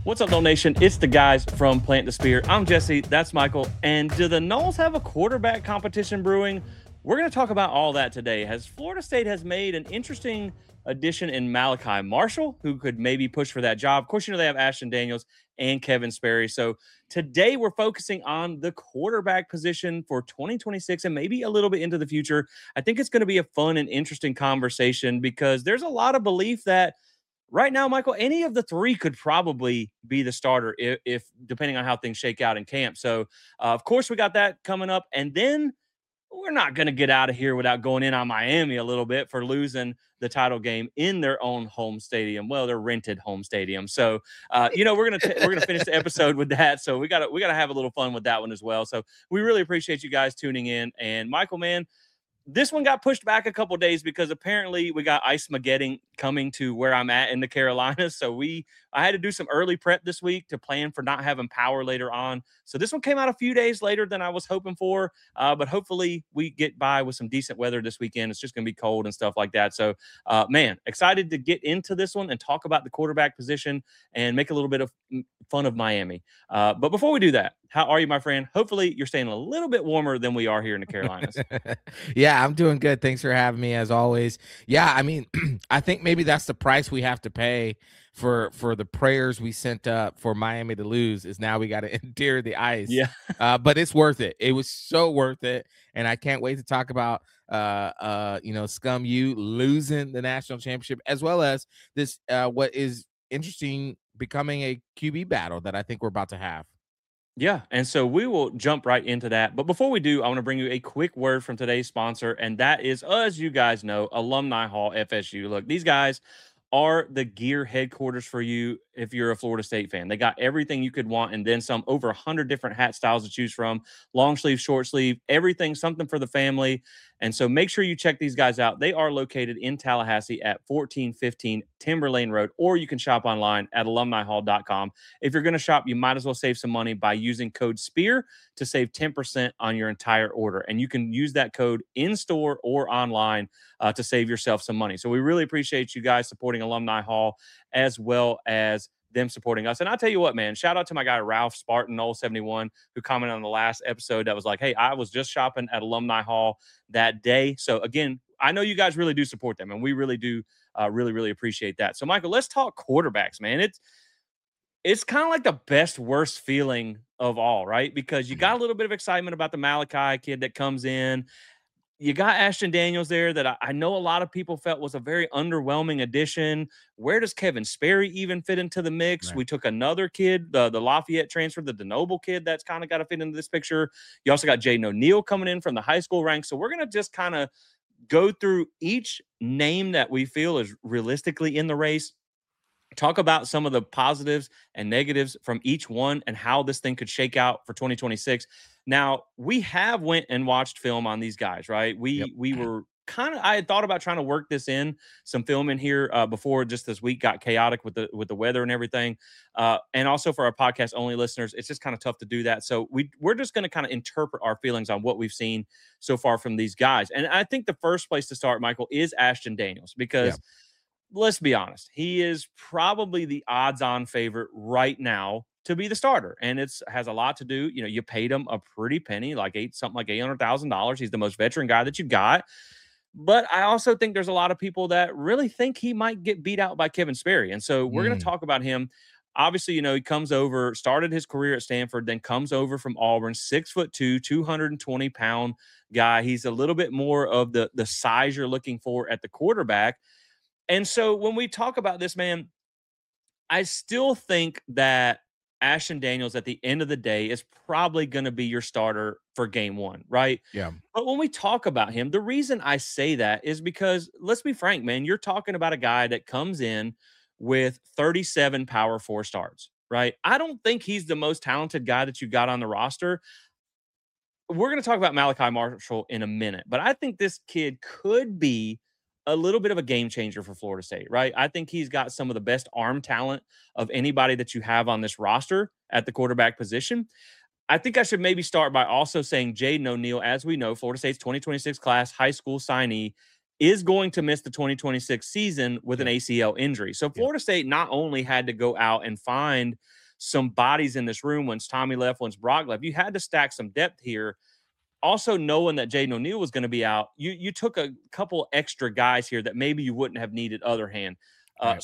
What's up, Noel Nation? It's the guys from Plant the Spear. I'm Jesse. That's Michael. And do the Noles have a quarterback competition brewing? We're going to talk about all that today. As Florida State has made an interesting addition in Malachi Marshall, who could maybe push for that job. Of course, they have Ashton Daniels and Kevin Sperry. So today we're focusing on the quarterback position for 2026 and maybe a little bit into the future. I think it's going to be a fun and interesting conversation because there's a lot of belief that right now, Michael, any of the three could probably be the starter if depending on how things shake out in camp. So, of course, we got that coming up, and then we're not going to get out of here without going in on Miami a little bit for losing the title game in their own home stadium. Well, their rented home stadium. So, we're gonna finish the episode with that. So we gotta have a little fun with that one as well. So we really appreciate you guys tuning in. And Michael, man, this one got pushed back a couple days because apparently we got Ice Mageddon coming to where I'm at in the Carolinas. So I had to do some early prep this week to plan for not having power later on. So this one came out a few days later than I was hoping for. But hopefully we get by with some decent weather this weekend. It's just going to be cold and stuff like that. So, man, excited to get into this one and talk about the quarterback position and make a little bit of fun of Miami. But before we do that, how are you, my friend? Hopefully you're staying a little bit warmer than we are here in the Carolinas. Yeah, I'm doing good. Thanks for having me as always. Yeah, I mean, I think maybe that's the price we have to pay for the prayers we sent up for Miami to lose is now we got to endure the ice. Yeah. But it's worth it. It was so worth it, and I can't wait to talk about Scum U losing the national championship as well as this what is interesting becoming a QB battle that I think we're about to have. Yeah, and so we will jump right into that. But before we do, I want to bring you a quick word from today's sponsor, and that is, as you guys know, Alumni Hall FSU. Look, these guys are the gear headquarters for you if you're a Florida State fan. They got everything you could want and then some, over 100 different hat styles to choose from, long sleeve, short sleeve, everything, something for the family. And so make sure you check these guys out. They are located in Tallahassee at 1415 Timber Lane Road, or you can shop online at alumnihall.com. If you're going to shop, you might as well save some money by using code SPEAR to save 10% on your entire order. And you can use that code in store or online to save yourself some money. So we really appreciate you guys supporting Alumni Hall as well as them supporting us. And I'll tell you what, man, shout out to my guy, Ralph Spartan, 71, who commented on the last episode that was like, hey, I was just shopping at Alumni Hall that day. So again, I know you guys really do support them, and we really do really appreciate that. So Michael, let's talk quarterbacks, man. It's kind of like the best worst feeling of all, right? Because you got a little bit of excitement about the Malachi kid that comes in. You got Ashton Daniels there that I know a lot of people felt was a very underwhelming addition. Where does Kevin Sperry even fit into the mix? Right. We took another kid, the Lafayette transfer, the DeNoble kid that's kind of got to fit into this picture. You also got Jaden O'Neal coming in from the high school ranks. So we're going to just kind of go through each name that we feel is realistically in the race, talk about some of the positives and negatives from each one and how this thing could shake out for 2026. Now, we have went and watched film on these guys, right? Yep. We were I had thought about trying to work this in some film in here before just this week got chaotic with the weather and everything. And also for our podcast only listeners, it's just kind of tough to do that. So we're just going to kind of interpret our feelings on what we've seen so far from these guys. And I think the first place to start, Michael, is Ashton Daniels, Yeah. because let's be honest, he is probably the odds-on favorite right now to be the starter, and it's has a lot to do. You paid him a pretty penny, like something like $800,000. He's the most veteran guy that you got. But I also think there's a lot of people that really think he might get beat out by Kevin Sperry, and so we're going to Mm. talk about him. Obviously, he comes over, started his career at Stanford, then comes over from Auburn, 6'2", 220-pound guy. He's a little bit more of the size you're looking for at the quarterback. And so when we talk about this, man, I still think that Ashton Daniels at the end of the day is probably going to be your starter for game one, right? Yeah. But when we talk about him, the reason I say that is because let's be frank, man, you're talking about a guy that comes in with 37 power four starts, right? I don't think he's the most talented guy that you got on the roster. We're going to talk about Malachi Marshall in a minute, but I think this kid could be a little bit of a game changer for Florida State, right? I think he's got some of the best arm talent of anybody that you have on this roster at the quarterback position. I think I should maybe start by also saying Jaden O'Neal, as we know, Florida State's 2026 class high school signee, is going to miss the 2026 season with an Yep. ACL injury. So Yep. Florida State not only had to go out and find some bodies in this room once Tommy left, once Brock left, you had to stack some depth here. Also, knowing that Jaden O'Neal was going to be out, you took a couple extra guys here that maybe you wouldn't have needed other hand. Right.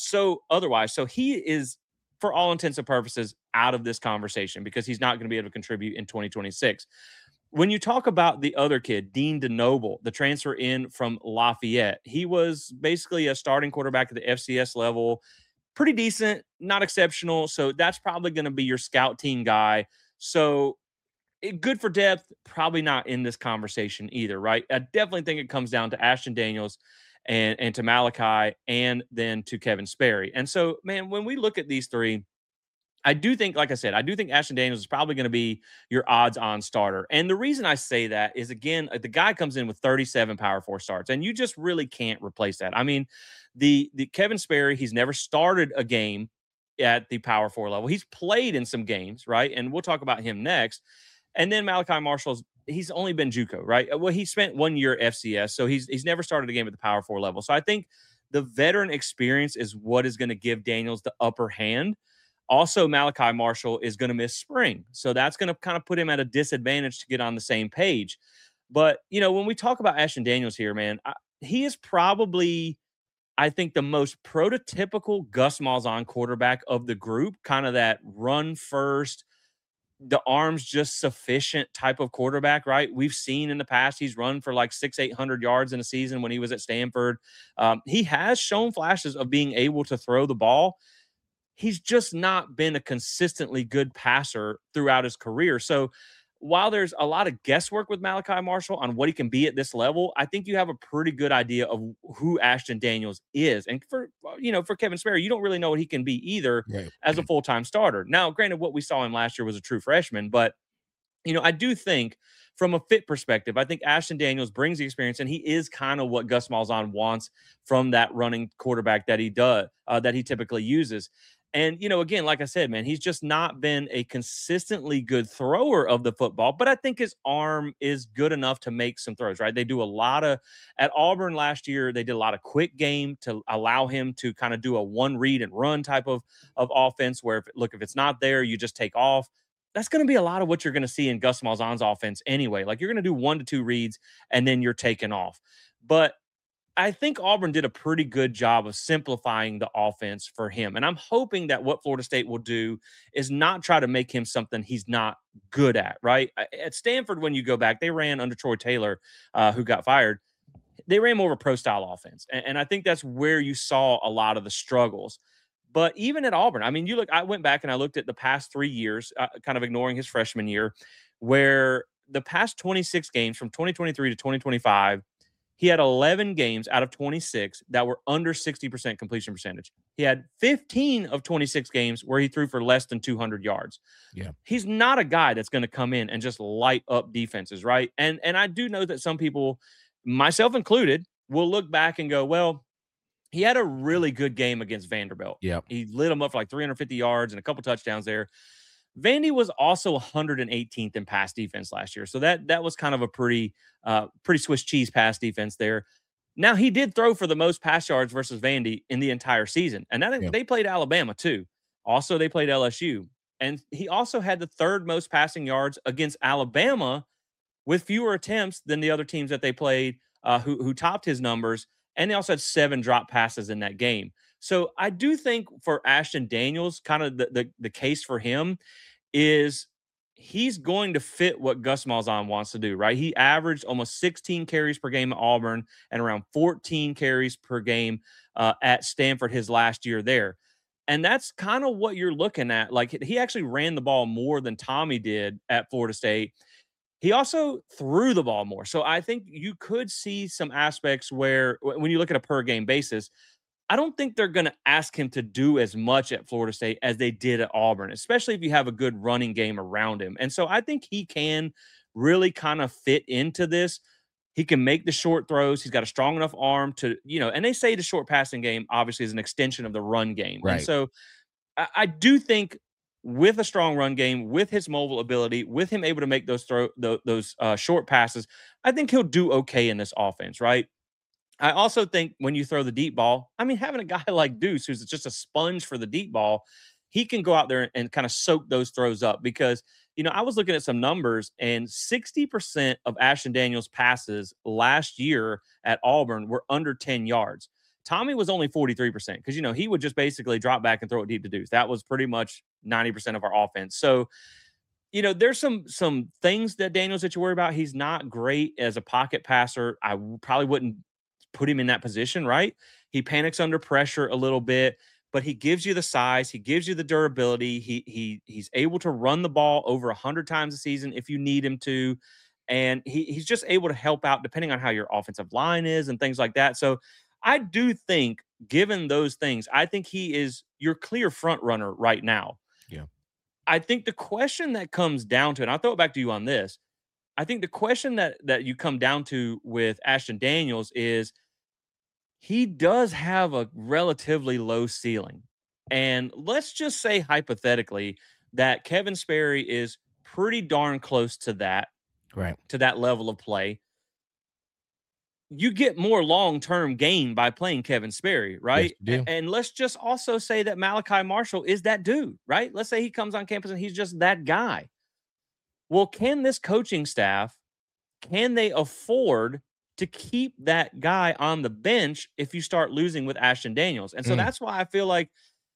So he is, for all intents and purposes, out of this conversation because he's not going to be able to contribute in 2026. When you talk about the other kid, Dean DeNoble, the transfer in from Lafayette, he was basically a starting quarterback at the FCS level, pretty decent, not exceptional. So that's probably going to be your scout team guy. So good for depth, probably not in this conversation either, right? I definitely think it comes down to Ashton Daniels and to Malachi and then to Kevin Sperry. And so, man, when we look at these three, I do think, like I said, I do think Ashton Daniels is probably going to be your odds-on starter. And the reason I say that is, again, the guy comes in with 37 Power 4 starts, and you just really can't replace that. I mean, the Kevin Sperry, he's never started a game at the Power 4 level. He's played in some games, right? And we'll talk about him next. And then Malachi Marshall's he's only been JUCO, right? Well, he spent 1 year FCS, so he's never started a game at the Power 4 level. So I think the veteran experience is what is going to give Daniels the upper hand. Also, Malachi Marshall is going to miss spring, so that's going to kind of put him at a disadvantage to get on the same page. But when we talk about Ashton Daniels here, man, he is probably, I think, the most prototypical Gus Malzahn quarterback of the group, kind of that run first, the arms just sufficient type of quarterback, right? We've seen in the past he's run for like 600-800 yards in a season when he was at Stanford. He has shown flashes of being able to throw the ball. He's just not been a consistently good passer throughout his career. So while there's a lot of guesswork with Malachi Marshall on what he can be at this level, I think you have a pretty good idea of who Ashton Daniels is. And for Kevin Sperry, you don't really know what he can be either Right. as a full-time starter. Now, granted, what we saw him last year was a true freshman, but I do think from a fit perspective, I think Ashton Daniels brings the experience, and he is kind of what Gus Malzahn wants from that running quarterback that he typically uses. And, again, like I said, man, he's just not been a consistently good thrower of the football, but I think his arm is good enough to make some throws, right? They do a lot at Auburn last year, they did a lot of quick game to allow him to kind of do a one read and run type of offense where, if it's not there, you just take off. That's going to be a lot of what you're going to see in Gus Malzahn's offense anyway. Like, you're going to do 1 to 2 reads and then you're taking off. But I think Auburn did a pretty good job of simplifying the offense for him. And I'm hoping that what Florida State will do is not try to make him something he's not good at, right? At Stanford, when you go back, they ran under Troy Taylor, who got fired. They ran more of a pro-style offense. And I think that's where you saw a lot of the struggles. But even at Auburn, I mean, I went back and I looked at the past 3 years, kind of ignoring his freshman year, where the past 26 games from 2023 to 2025, he had 11 games out of 26 that were under 60% completion percentage. He had 15 of 26 games where he threw for less than 200 yards. Yeah. He's not a guy that's going to come in and just light up defenses, right? And I do know that some people, myself included, will look back and go, well, he had a really good game against Vanderbilt. Yep. He lit him up for like 350 yards and a couple touchdowns there. Vandy was also 118th in pass defense last year. So that was kind of a pretty Swiss cheese pass defense there. Now, he did throw for the most pass yards versus Vandy in the entire season. And they played Alabama too. Also, they played LSU. And he also had the third most passing yards against Alabama with fewer attempts than the other teams that they played, who topped his numbers. And they also had 7 drop passes in that game. So I do think for Ashton Daniels, kind of the case for him is he's going to fit what Gus Malzahn wants to do, right? He averaged almost 16 carries per game at Auburn and around 14 carries per game at Stanford his last year there. And that's kind of what you're looking at. Like, he actually ran the ball more than Tommy did at Florida State. He also threw the ball more. So I think you could see some aspects where when you look at a per game basis, I don't think they're going to ask him to do as much at Florida State as they did at Auburn, especially if you have a good running game around him. And so I think he can really kind of fit into this. He can make the short throws. He's got a strong enough arm to, and they say the short passing game obviously is an extension of the run game. Right. And so I do think with a strong run game, with his mobile ability, with him able to make those short passes, I think he'll do okay in this offense, right? I also think when you throw the deep ball, I mean, having a guy like Deuce, who's just a sponge for the deep ball, he can go out there and kind of soak those throws up because, I was looking at some numbers and 60% of Ashton Daniels passes last year at Auburn were under 10 yards. Tommy was only 43% because, he would just basically drop back and throw it deep to Deuce. That was pretty much 90% of our offense. So, there's some things that Daniels that you worry about. He's not great as a pocket passer. Probably wouldn't put him in that position, right? He panics under pressure a little bit, but he gives you the size, he gives you the durability. He's able to run the ball over 100 times a season if you need him to, and he's just able to help out depending on how your offensive line is and things like that. So I do think, given those things, I think he is your clear front runner right now. Yeah. I think the question that comes down to, and I'll throw it back to you on this. I think the question that you come down to with Ashton Daniels is he does have a relatively low ceiling. And let's just say hypothetically that Kevin Sperry is pretty darn close to that, Right. to that level of play. You get more long-term gain by playing Kevin Sperry, right? Yes, you do. And let's just also say that Malachi Marshall is that dude, right? Let's say he comes on campus and he's just that guy. Well, can this coaching staff, can they afford to keep that guy on the bench if you start losing with Ashton Daniels? And so that's why I feel like,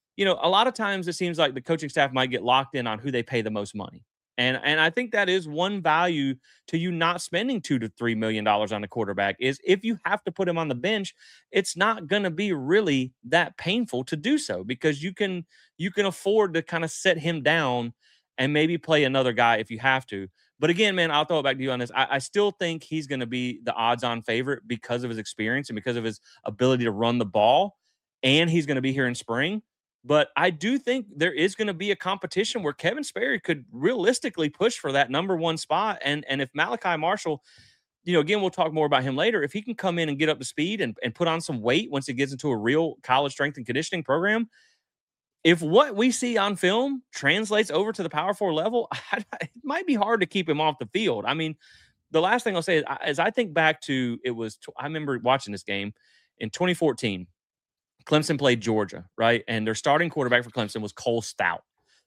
a lot of times it seems like the coaching staff might get locked in on who they pay the most money. And I think that is one value to you not spending $2 to $3 million on a quarterback is if you have to put him on the bench, it's not going to be really that painful to do so because you can afford to kind of set him down and maybe play another guy if you have to. But again, man, I'll throw it back to you on this. I still think he's going to be the odds-on favorite because of his experience and because of his ability to run the ball, and he's going to be here in spring. But I do think there is going to be a competition where Kevin Sperry could realistically push for that number one spot. And if Malachi Marshall, again, we'll talk more about him later. If he can come in and get up to speed and put on some weight once he gets into a real college strength and conditioning program, if what we see on film translates over to the Power 4 level, it might be hard to keep him off the field. I mean, the last thing I'll say is I think back to I remember watching this game in 2014. Clemson played Georgia, right? And their starting quarterback for Clemson was Cole Stout.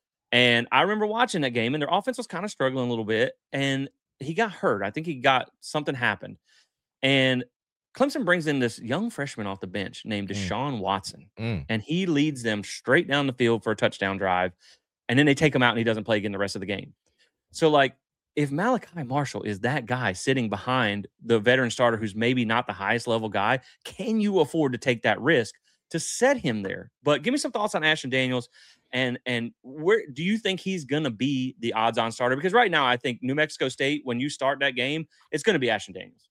And I remember watching that game, and their offense was kind of struggling a little bit. And he got hurt. I think something happened. And Clemson brings in this young freshman off the bench named Deshaun Watson. And he leads them straight down the field for a touchdown drive. And then they take him out, and he doesn't play again the rest of the game. So, if Malachi Marshall is that guy sitting behind the veteran starter who's maybe not the highest level guy, can you afford to take that risk to set him there? But give me some thoughts on Ashton Daniels, and where do you think he's going to be the odds-on starter? Because right now, I think New Mexico State, when you start that game, it's going to be Ashton Daniels.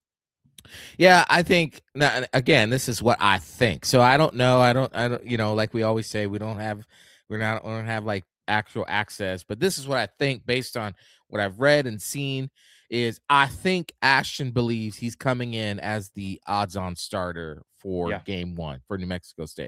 Yeah, I think again, this is what I think. So I don't know. I don't, like we always say, we don't have like actual access, but this is what I think based on what I've read and seen is I think Ashton believes he's coming in as the odds-on starter for game one for New Mexico State.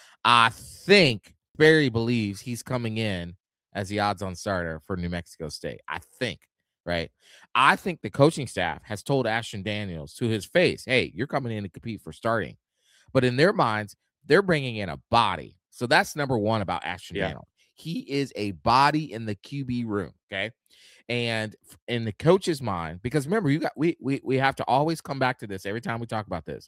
I think Barry believes he's coming in as the odds-on starter for New Mexico State. I think, right? I think the coaching staff has told Ashton Daniels to his face, hey, you're coming in to compete for starting. But in their minds, they're bringing in a body. So that's number one about Ashton Daniels. He is a body in the QB room, okay? And in the coach's mind, because remember, we have to always come back to this every time we talk about this.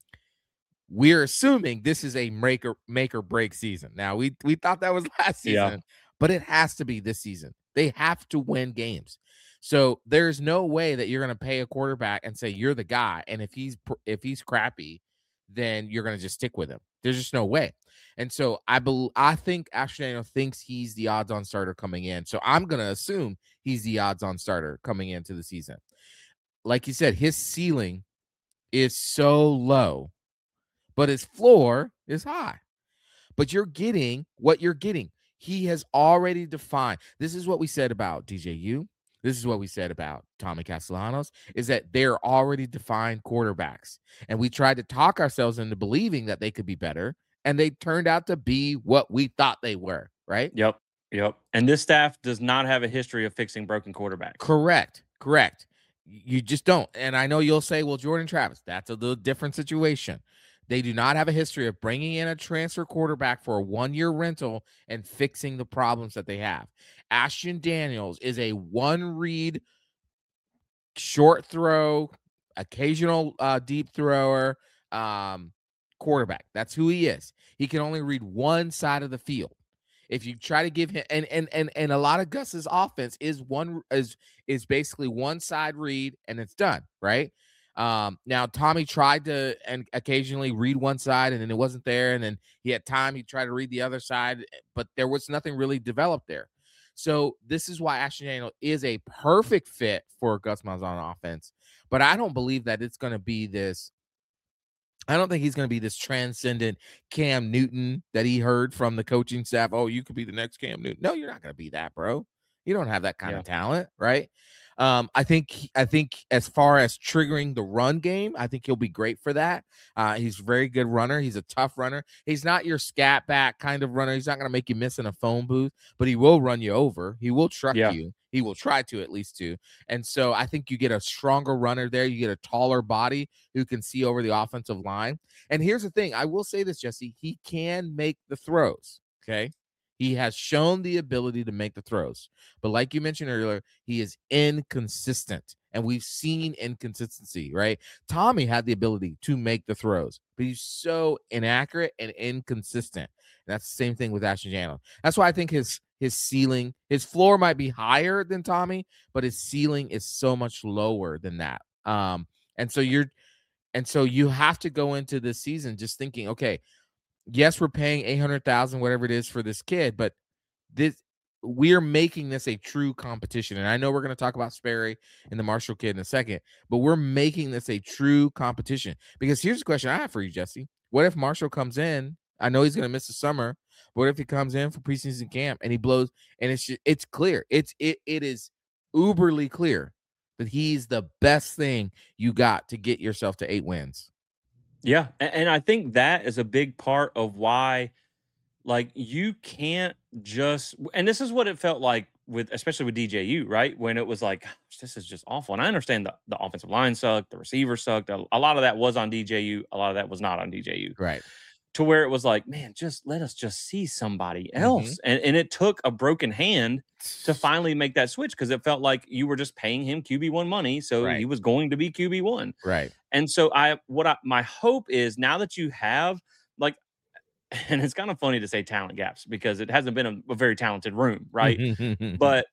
We're assuming this is a make or break season. Now, we thought that was last season, but it has to be this season. They have to win games. So there's no way that you're going to pay a quarterback and say you're the guy, and if he's crappy, then you're going to just stick with him. There's just no way. And so I think Ashton Daniels thinks he's the odds-on starter coming in. So I'm going to assume he's the odds-on starter coming into the season. Like you said, his ceiling is so low, but his floor is high. But you're getting what you're getting. He has already defined. This is what we said about DJU. This is what we said about Tommy Castellanos, is that they're already defined quarterbacks. And we tried to talk ourselves into believing that they could be better, and they turned out to be what we thought they were, right? Yep. And this staff does not have a history of fixing broken quarterbacks. Correct. You just don't. And I know you'll say, well, Jordan Travis, that's a little different situation. They do not have a history of bringing in a transfer quarterback for a 1-year rental and fixing the problems that they have. Ashton Daniels is a one-read, short throw, occasional deep thrower quarterback. That's who he is. He can only read one side of the field. If you try to give him and a lot of Gus's offense is basically one side read and it's done, right? Now Tommy tried to and occasionally read one side and then it wasn't there, and then he had time, he tried to read the other side, but there was nothing really developed there. So this is why Ashton Daniel is a perfect fit for Gus Malzahn offense, but I don't believe that it's going to be this. I don't think he's going to be this transcendent Cam Newton that he heard from the coaching staff. Oh, you could be the next Cam Newton. No, you're not going to be that, bro. You don't have that kind of talent, right? I think as far as triggering the run game, I think he'll be great for that. He's a very good runner. He's a tough runner. He's not your scat back kind of runner. He's not going to make you miss in a phone booth, but he will run you over. He will truck you. He will try to, at least to. And so I think you get a stronger runner there. You get a taller body who can see over the offensive line. And here's the thing. I will say this, Jesse. He can make the throws, okay? He has shown the ability to make the throws. But like you mentioned earlier, he is inconsistent. And we've seen inconsistency, right? Tommy had the ability to make the throws, but he's so inaccurate and inconsistent. And that's the same thing with Ashton Daniels. That's why I think his ceiling, his floor might be higher than Tommy, but his ceiling is so much lower than that. And so you have to go into this season just thinking, okay, yes, we're paying $800,000, whatever it is, for this kid, but we're making this a true competition. And I know we're going to talk about Sperry and the Marshall kid in a second, but we're making this a true competition. Because here's the question I have for you, Jesse. What if Marshall comes in? I know he's going to miss the summer. But what if he comes in for preseason camp and he blows? And it's clear. It is uberly clear that he's the best thing you got to get yourself to 8 wins. Yeah, and I think that is a big part of why, like, you can't just, and this is what it felt like with, especially with DJU, right? When it was like, "Gosh, this is just awful." And I understand the offensive line sucked, the receiver sucked. A lot of that was on DJU, a lot of that was not on DJU. Right. To where it was like, man, just let us just see somebody else. And it took a broken hand to finally make that switch, because it felt like you were just paying him QB1 money, so he was going to be QB1. Right. And so my hope is, now that you have, like, and it's kind of funny to say talent gaps because it hasn't been a very talented room, right? But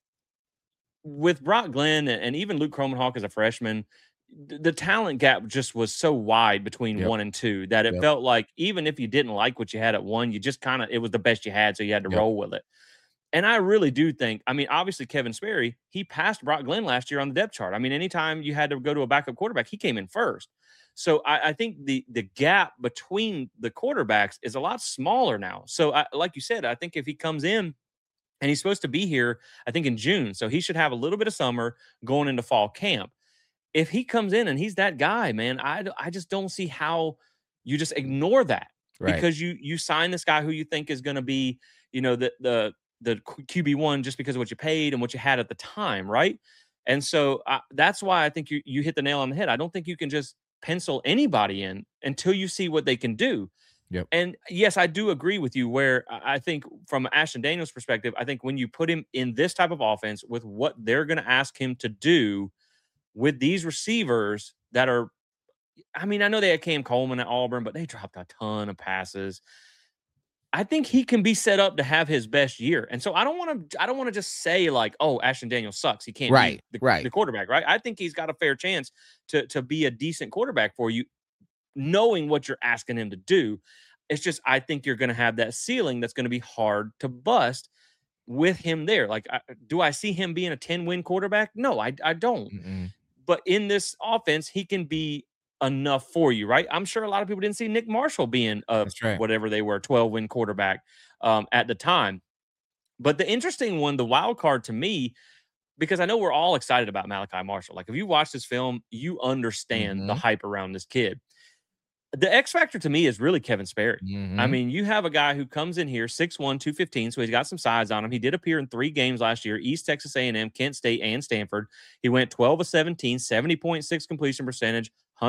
with Brock Glenn and even Luke Kromenhawk as a freshman, the talent gap just was so wide between 1 and 2 that it felt like, even if you didn't like what you had at 1, you just kind of, it was the best you had, so you had to roll with it. And I really do think, I mean, obviously Kevin Sperry, he passed Brock Glenn last year on the depth chart. I mean, anytime you had to go to a backup quarterback, he came in first. So I think the gap between the quarterbacks is a lot smaller now. So like you said, I think if he comes in, and he's supposed to be here, I think, in June, so he should have a little bit of summer going into fall camp. If he comes in and he's that guy, man, I just don't see how you just ignore that, because you sign this guy who you think is going to be, the QB1 just because of what you paid and what you had at the time, right? And so that's why I think you hit the nail on the head. I don't think you can just pencil anybody in until you see what they can do. Yep. And yes, I do agree with you, where I think from Ashton Daniels' perspective, I think when you put him in this type of offense with what they're going to ask him to do with these receivers that are, I mean, I know they had Cam Coleman at Auburn, but they dropped a ton of passes. I think he can be set up to have his best year. And so I don't want to just say like, oh, Ashton Daniels sucks, he can't be the quarterback, right? I think he's got a fair chance to be a decent quarterback for you, knowing what you're asking him to do. It's just, I think you're going to have that ceiling that's going to be hard to bust with him there. Like, do I see him being a 10-win quarterback? No, I don't. But in this offense, he can be enough for you, right? I'm sure a lot of people didn't see Nick Marshall being whatever they were, 12-win quarterback at the time. But the interesting one, the wild card to me, because I know we're all excited about Malachi Marshall. Like, if you watch this film, you understand the hype around this kid. The X factor to me is really Kevin Sperry. I Mhm. mean, you have a guy who comes in here 6'1", 215, so he's got some size on him. He did appear in 3 games last year: East Texas A&M, Kent State, and Stanford. He went 12 of 17, 70.6 completion percentage,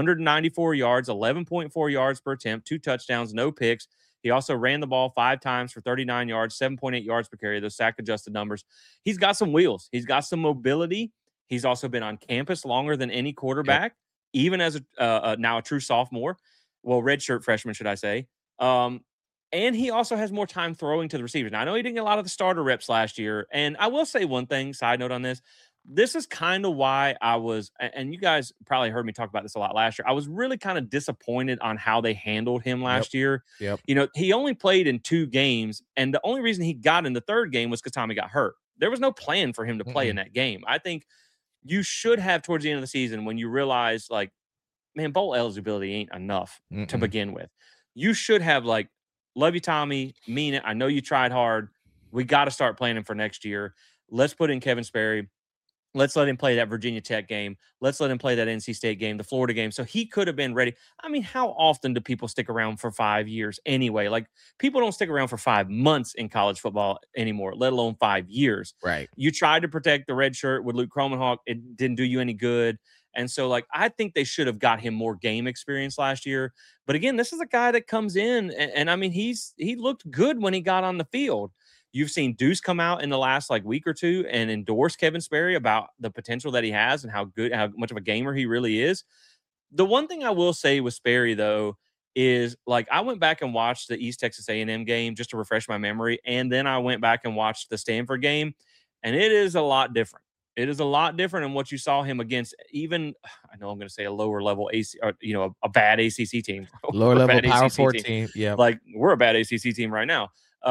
194 yards, 11.4 yards per attempt, 2 touchdowns, no picks. He also ran the ball 5 times for 39 yards, 7.8 yards per carry, those sack adjusted numbers. He's got some wheels. He's got some mobility. He's also been on campus longer than any Yep. quarterback, even as now a true sophomore. Well, redshirt freshman, should I say. Um, and he also has more time throwing to the receivers. Now, I know he didn't get a lot of the starter reps last year. And I will say one thing, side note on this. This is kind of why I was, and you guys probably heard me talk about this a lot last year. I was really kind of disappointed on how they handled him Yep. last year. Yep. You know, he only played in 2 games, and the only reason he got in the 3rd game was because Tommy got hurt. There was no plan for him to play in Mm-mm. that game. I think you should have towards the end of the season when you realize, like, man, bowl eligibility ain't enough to Mm-mm. begin with. You should have, like, love you, Tommy, mean it. I know you tried hard. We got to start planning for next year. Let's put in Kevin Sperry. Let's let him play that Virginia Tech game. Let's let him play that NC State game, the Florida game. So he could have been ready. I mean, how often do people stick around for 5 years anyway? Like, people don't stick around for 5 months in college football anymore, let alone 5 years. Right. You tried to protect the red shirt with Luke Kromenhawk. It didn't do you any good. And so, like, I think they should have got him more game experience last year. But again, this is a guy that comes in, and I mean, he looked good when he got on the field. You've seen Deuce come out in the last like week or two and endorse Kevin Sperry about the potential that he has and how much of a gamer he really is. The one thing I will say with Sperry though is, like, I went back and watched the East Texas A&M game just to refresh my memory, and then I went back and watched the Stanford game, and it is a lot different. It is a lot different than what you saw him against. Even I know I'm going to say a lower level AC, or, a bad ACC team, Lower or a level bad power ACC 4 team. team. Yep. Like, we're a bad ACC team right now.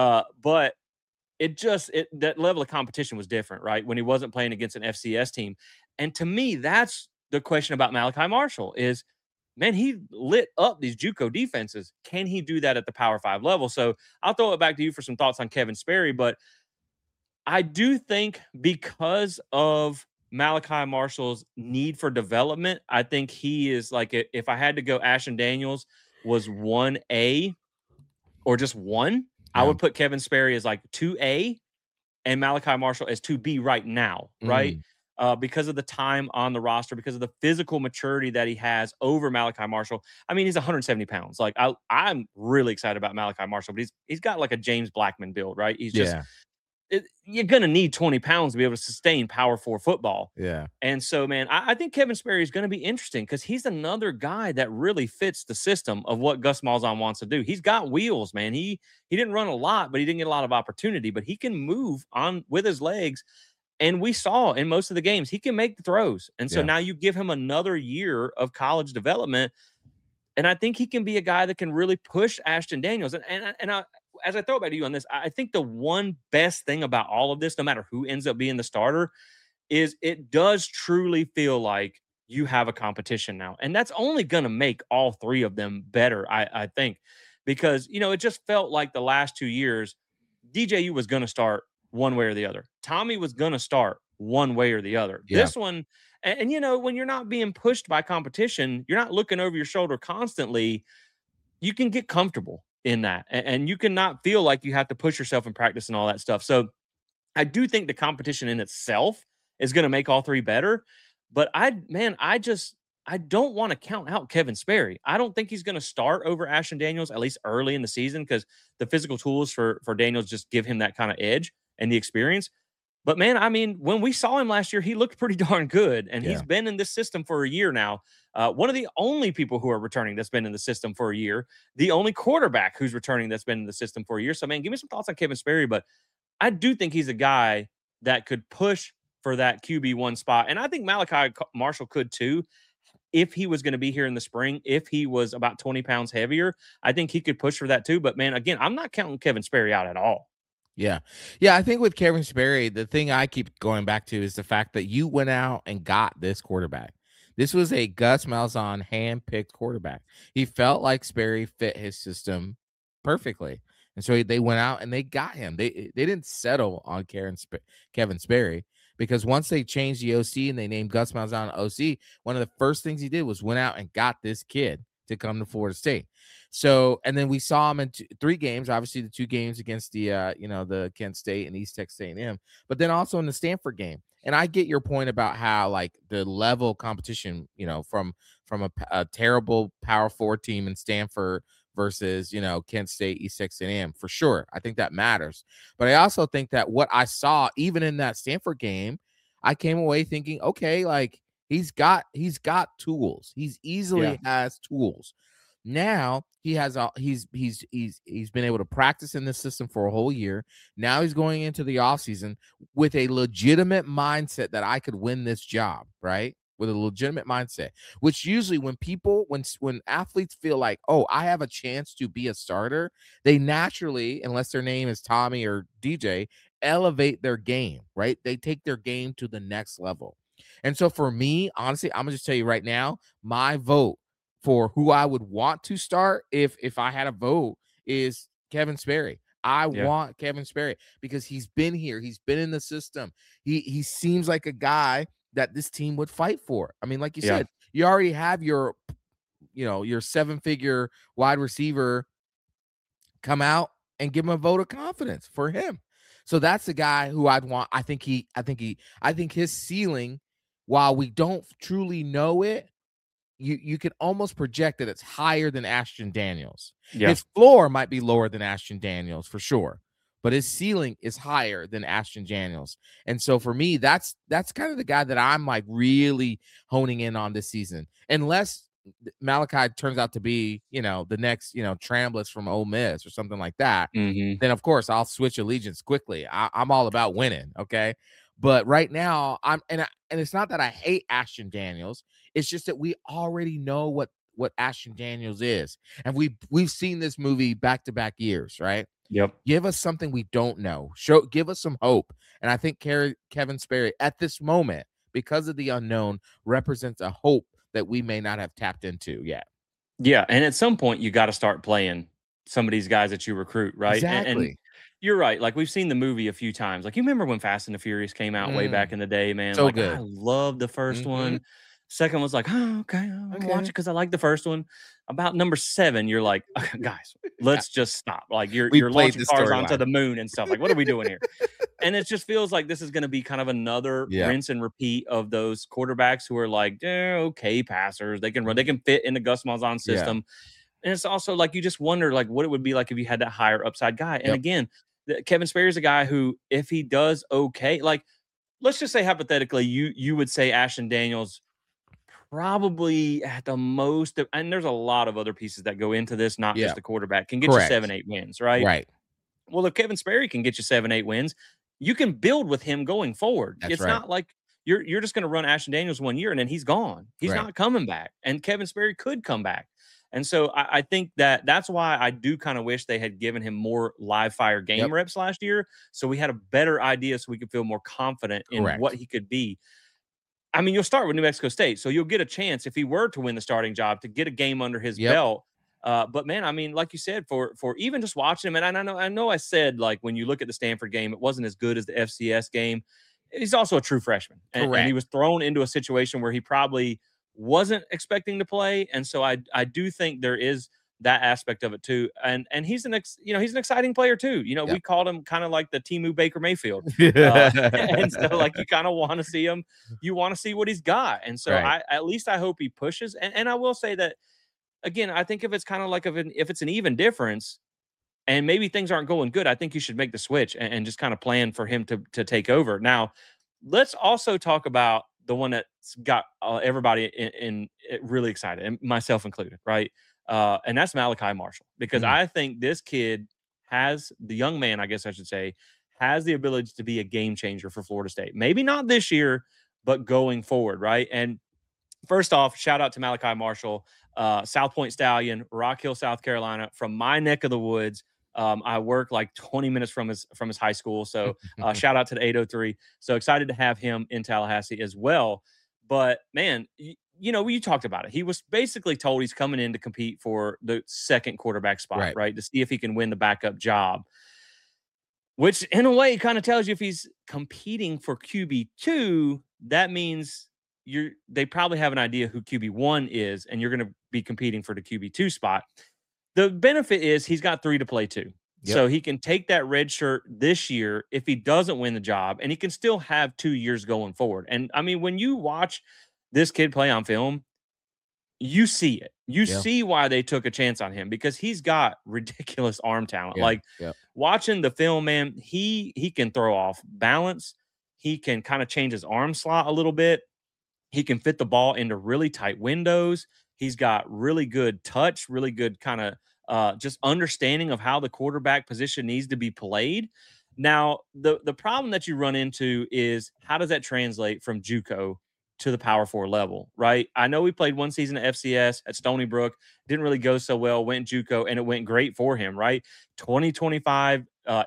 But that level of competition was different, right? When he wasn't playing against an FCS team. And to me, that's the question about Malachi Marshall is, man, he lit up these JUCO defenses. Can he do that at the Power 5 level? So I'll throw it back to you for some thoughts on Kevin Sperry. But I do think because of Malachi Marshall's need for development, I think he is like, if I had to go, Ashton Daniels was 1A or just 1, I Yeah. would put Kevin Sperry as like 2A and Malachi Marshall as 2B right now, right? Mm. Because of the time on the roster, because of the physical maturity that he has over Malachi Marshall. I mean, he's 170 pounds. Like, I'm really excited about Malachi Marshall, but he's got like a James Blackman build, right? He's just, Yeah. you're gonna need 20 pounds to be able to sustain Power 4 football. Yeah. And so, man, I think Kevin Sperry is going to be interesting because he's another guy that really fits the system of what Gus Malzahn wants to do. He's got wheels, man. He didn't run a lot, but he didn't get a lot of opportunity. But he can move on with his legs, and we saw in most of the games he can make the throws. And so Yeah. now you give him another year of college development, and I think he can be a guy that can really push Ashton Daniels. As I throw it back to you on this, I think the one best thing about all of this, no matter who ends up being the starter, is it does truly feel like you have a competition now. And that's only going to make all 3 of them better, I think, because, it just felt like the last 2 years, DJU was going to start one way or the other. Tommy was going to start one way or the other. Yeah. This one, when you're not being pushed by competition, you're not looking over your shoulder constantly, you can get comfortable in that. And you can not feel like you have to push yourself in practice and all that stuff. So I do think the competition in itself is going to make all 3 better. But I don't want to count out Kevin Sperry. I don't think he's going to start over Ashton Daniels, at least early in the season, because the physical tools for Daniels just give him that kind of edge and the experience. But man, I mean, when we saw him last year, he looked pretty darn good, and he's Yeah. been in this system for a year now. One of the only people who are returning that's been in the system for a year, the only quarterback who's returning that's been in the system for a year. So, man, give me some thoughts on Kevin Sperry. But I do think he's a guy that could push for that QB1 spot. And I think Malachi Marshall could too, if he was going to be here in the spring, if he was about 20 pounds heavier. I think he could push for that too. But man, again, I'm not counting Kevin Sperry out at all. Yeah. Yeah. I think with Kevin Sperry, the thing I keep going back to is the fact that you went out and got this quarterback. This was a Gus Malzahn hand-picked quarterback. He felt like Sperry fit his system perfectly. And so they went out and they got him. They didn't settle on Kevin Sperry, because once they changed the OC and they named Gus Malzahn OC, one of the first things he did was went out and got this kid to come to Florida State. So, and then we saw him in 3 games, obviously the 2 games against the, the Kent State and East Texas A&M, but then also in the Stanford game. And I get your point about how like the level of competition, from a terrible Power 4 team in Stanford versus, Kent State, East Texas A&M, for sure. I think that matters. But I also think that what I saw even in that Stanford game, I came away thinking, okay, like he's got tools. He's easily has tools. Now he has he's been able to practice in this system for a whole year. Now he's going into the offseason with a legitimate mindset that I could win this job, right? With a legitimate mindset, which usually when athletes feel like, oh, I have a chance to be a starter, they naturally, unless their name is Tommy or DJ, elevate their game, right? They take their game to the next level. And so for me, honestly, I'm gonna just tell you right now, my vote for who I would want to start if I had a vote is Kevin Sperry. I want Kevin Sperry because he's been here. He's been in the system. He seems like a guy that this team would fight for. I mean, like you said, you already have your 7-figure wide receiver come out and give him a vote of confidence for him. So that's the guy who I'd want. I think his ceiling, while we don't truly know it, you can almost project that it's higher than Ashton Daniels. His floor might be lower than Ashton Daniels for sure, but his ceiling is higher than Ashton Daniels. And so for me, that's kind of the guy that I'm like really honing in on this season. Unless Malachi turns out to be, the next, Trambless from Ole Miss or something like that, then of course I'll switch allegiance quickly. I'm all about winning. Okay. But right now and it's not that I hate Ashton Daniels. It's just that we already know what Ashton Daniels is. And we've seen this movie back-to-back years, right? Yep. Give us something we don't know. Give us some hope. And I think Kevin Sperry at this moment, because of the unknown, represents a hope that we may not have tapped into yet. Yeah, and at some point you got to start playing some of these guys that you recruit, right? Exactly. And you're right. Like we've seen the movie a few times. Like you remember when Fast and the Furious came out way back in the day, man? So like good. I loved the first one. Second was like, oh, okay, I'll watch it because I like the first one. About number 7, you're like, guys, let's just stop. Like you're launching cars onto the moon and stuff. Like, what are we doing here? And it just feels like this is going to be kind of another rinse and repeat of those quarterbacks who are like, they're okay passers. They can run. They can fit in the Gus Malzahn system. And it's also like you just wonder like what it would be like if you had that higher upside guy. And again, Kevin Sperry is a guy who, if he does okay, like let's just say hypothetically, you would say Ashton Daniels probably at the most, and there's a lot of other pieces that go into this, not just the quarterback, can get you 7-8 wins, right? Right. Well, if Kevin Sperry can get you 7-8 wins, you can build with him going forward. That's it's not like you're just going to run Ashton Daniels 1 year and then he's gone. He's not coming back. And Kevin Sperry could come back. And so I think that's why I do kind of wish they had given him more live fire game reps last year, so we had a better idea, so we could feel more confident in what he could be. I mean, you'll start with New Mexico State, so you'll get a chance if he were to win the starting job to get a game under his belt. But man, I mean, like you said, for even just watching him, and I know I said like when you look at the Stanford game, it wasn't as good as the FCS game. He's also a true freshman, and he was thrown into a situation where he probably wasn't expecting to play, and so I do think there is that aspect of it too. And he's he's an exciting player too. We called him kind of like the Temu Baker Mayfield. And so like you kind of want to see him, you want to see what he's got. And so at least I hope he pushes. And I will say that again, I think if it's kind of like if it's an even difference and maybe things aren't going good, I think you should make the switch and just kind of plan for him to take over. Now, let's also talk about the one that's got everybody in really excited, and myself included, right? And that's Malachi Marshall, because I think this kid the young man, I guess I should say, has the ability to be a game changer for Florida State. Maybe not this year, but going forward, right? And first off, shout out to Malachi Marshall, South Point Stallion, Rock Hill, South Carolina, from my neck of the woods. I work like 20 minutes from his high school. So shout out to the 803. So excited to have him in Tallahassee as well. But man, you talked about it. He was basically told he's coming in to compete for the second quarterback spot, right? To see if he can win the backup job, which in a way kind of tells you if he's competing for QB2, that means they probably have an idea who QB1 is, and you're going to be competing for the QB2 spot. The benefit is he's got 3 to play 2. Yep. So he can take that red shirt this year if he doesn't win the job, and he can still have 2 years going forward. And I mean, when you watch this kid play on film, you see it. You Yeah. see why they took a chance on him because he's got ridiculous arm talent. Yeah. Like Yeah. watching the film, man, he can throw off balance. He can kind of change his arm slot a little bit. He can fit the ball into really tight windows. He's got really good touch, really good kind of just understanding of how the quarterback position needs to be played. Now, the problem that you run into is how does that translate from JUCO to the Power 4 level, right? I know we played one season at FCS at Stony Brook, didn't really go so well, went JUCO, and it went great for him, right? 2025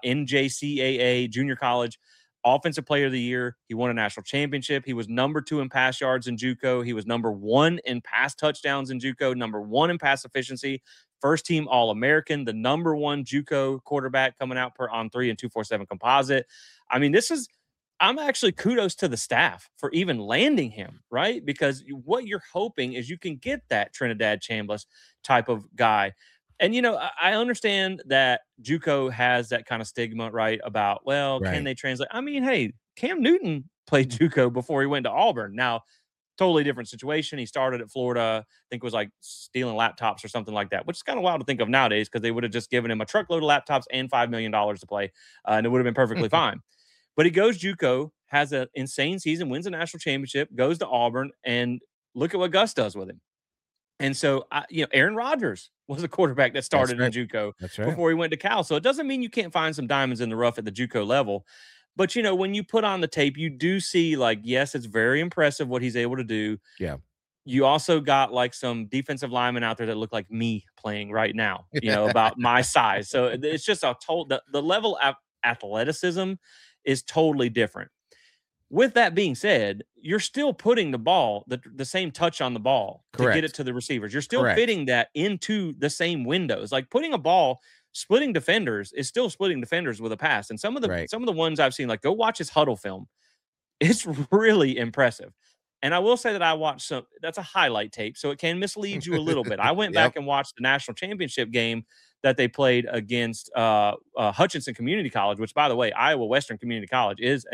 NJCAA junior college offensive player of the year. He won a national championship. He was number 2 in pass yards in JUCO. He was number 1 in pass touchdowns in JUCO, number 1 in pass efficiency, first team All-American, the number 1 JUCO quarterback coming out per on 3 and 247 composite. I mean, I'm actually kudos to the staff for even landing him, right? Because what you're hoping is you can get that Trinidad Chambliss type of guy. And, I understand that JUCO has that kind of stigma, right? About, well, can they translate? I mean, hey, Cam Newton played JUCO before he went to Auburn. Now, totally different situation. He started at Florida, I think it was like stealing laptops or something like that, which is kind of wild to think of nowadays because they would have just given him a truckload of laptops and $5 million to play, and it would have been perfectly fine. But he goes JUCO, has an insane season, wins a national championship, goes to Auburn, and look at what Gus does with him. And so, Aaron Rodgers was a quarterback that started in JUCO before he went to Cal. So it doesn't mean you can't find some diamonds in the rough at the JUCO level. But, when you put on the tape, you do see, like, yes, it's very impressive what he's able to do. Yeah. You also got, like, some defensive linemen out there that look like me playing right now, about my size. So it's just the level of athleticism is totally different. With that being said, you're still putting the ball, the same touch on the ball to get it to the receivers. You're still fitting that into the same windows. Like putting a ball, splitting defenders is still splitting defenders with a pass. And some of the ones I've seen, like go watch his huddle film. It's really impressive. And I will say that I watched that's a highlight tape, so it can mislead you a little bit. I went back and watched the national championship game that they played against Hutchinson Community College, which, by the way, Iowa Western Community College is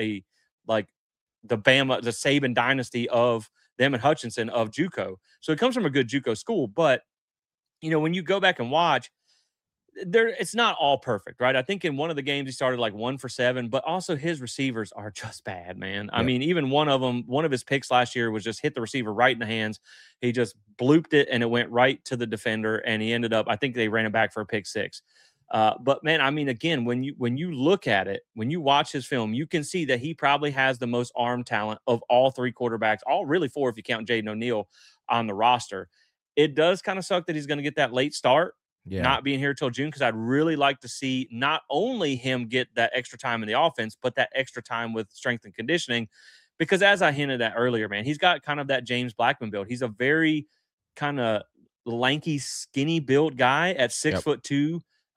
the Saban dynasty of them and Hutchinson of JUCO. So it comes from a good JUCO school. But, when you go back and watch, it's not all perfect, right? I think in one of the games he started like 1 for 7, but also his receivers are just bad, man. I mean, even one of his picks last year was just hit the receiver right in the hands. He just blooped it and it went right to the defender. And he ended up, I think they ran it back for a pick 6. But man, I mean, again, when you look at it, when you watch his film, you can see that he probably has the most arm talent of all 3 quarterbacks, all really 4 if you count Jaden O'Neal on the roster. It does kind of suck that he's going to get that late start, not being here till June, because I'd really like to see not only him get that extra time in the offense, but that extra time with strength and conditioning. Because as I hinted at earlier, man, he's got kind of that James Blackman build. He's a very kind of lanky, skinny build guy at 6'2".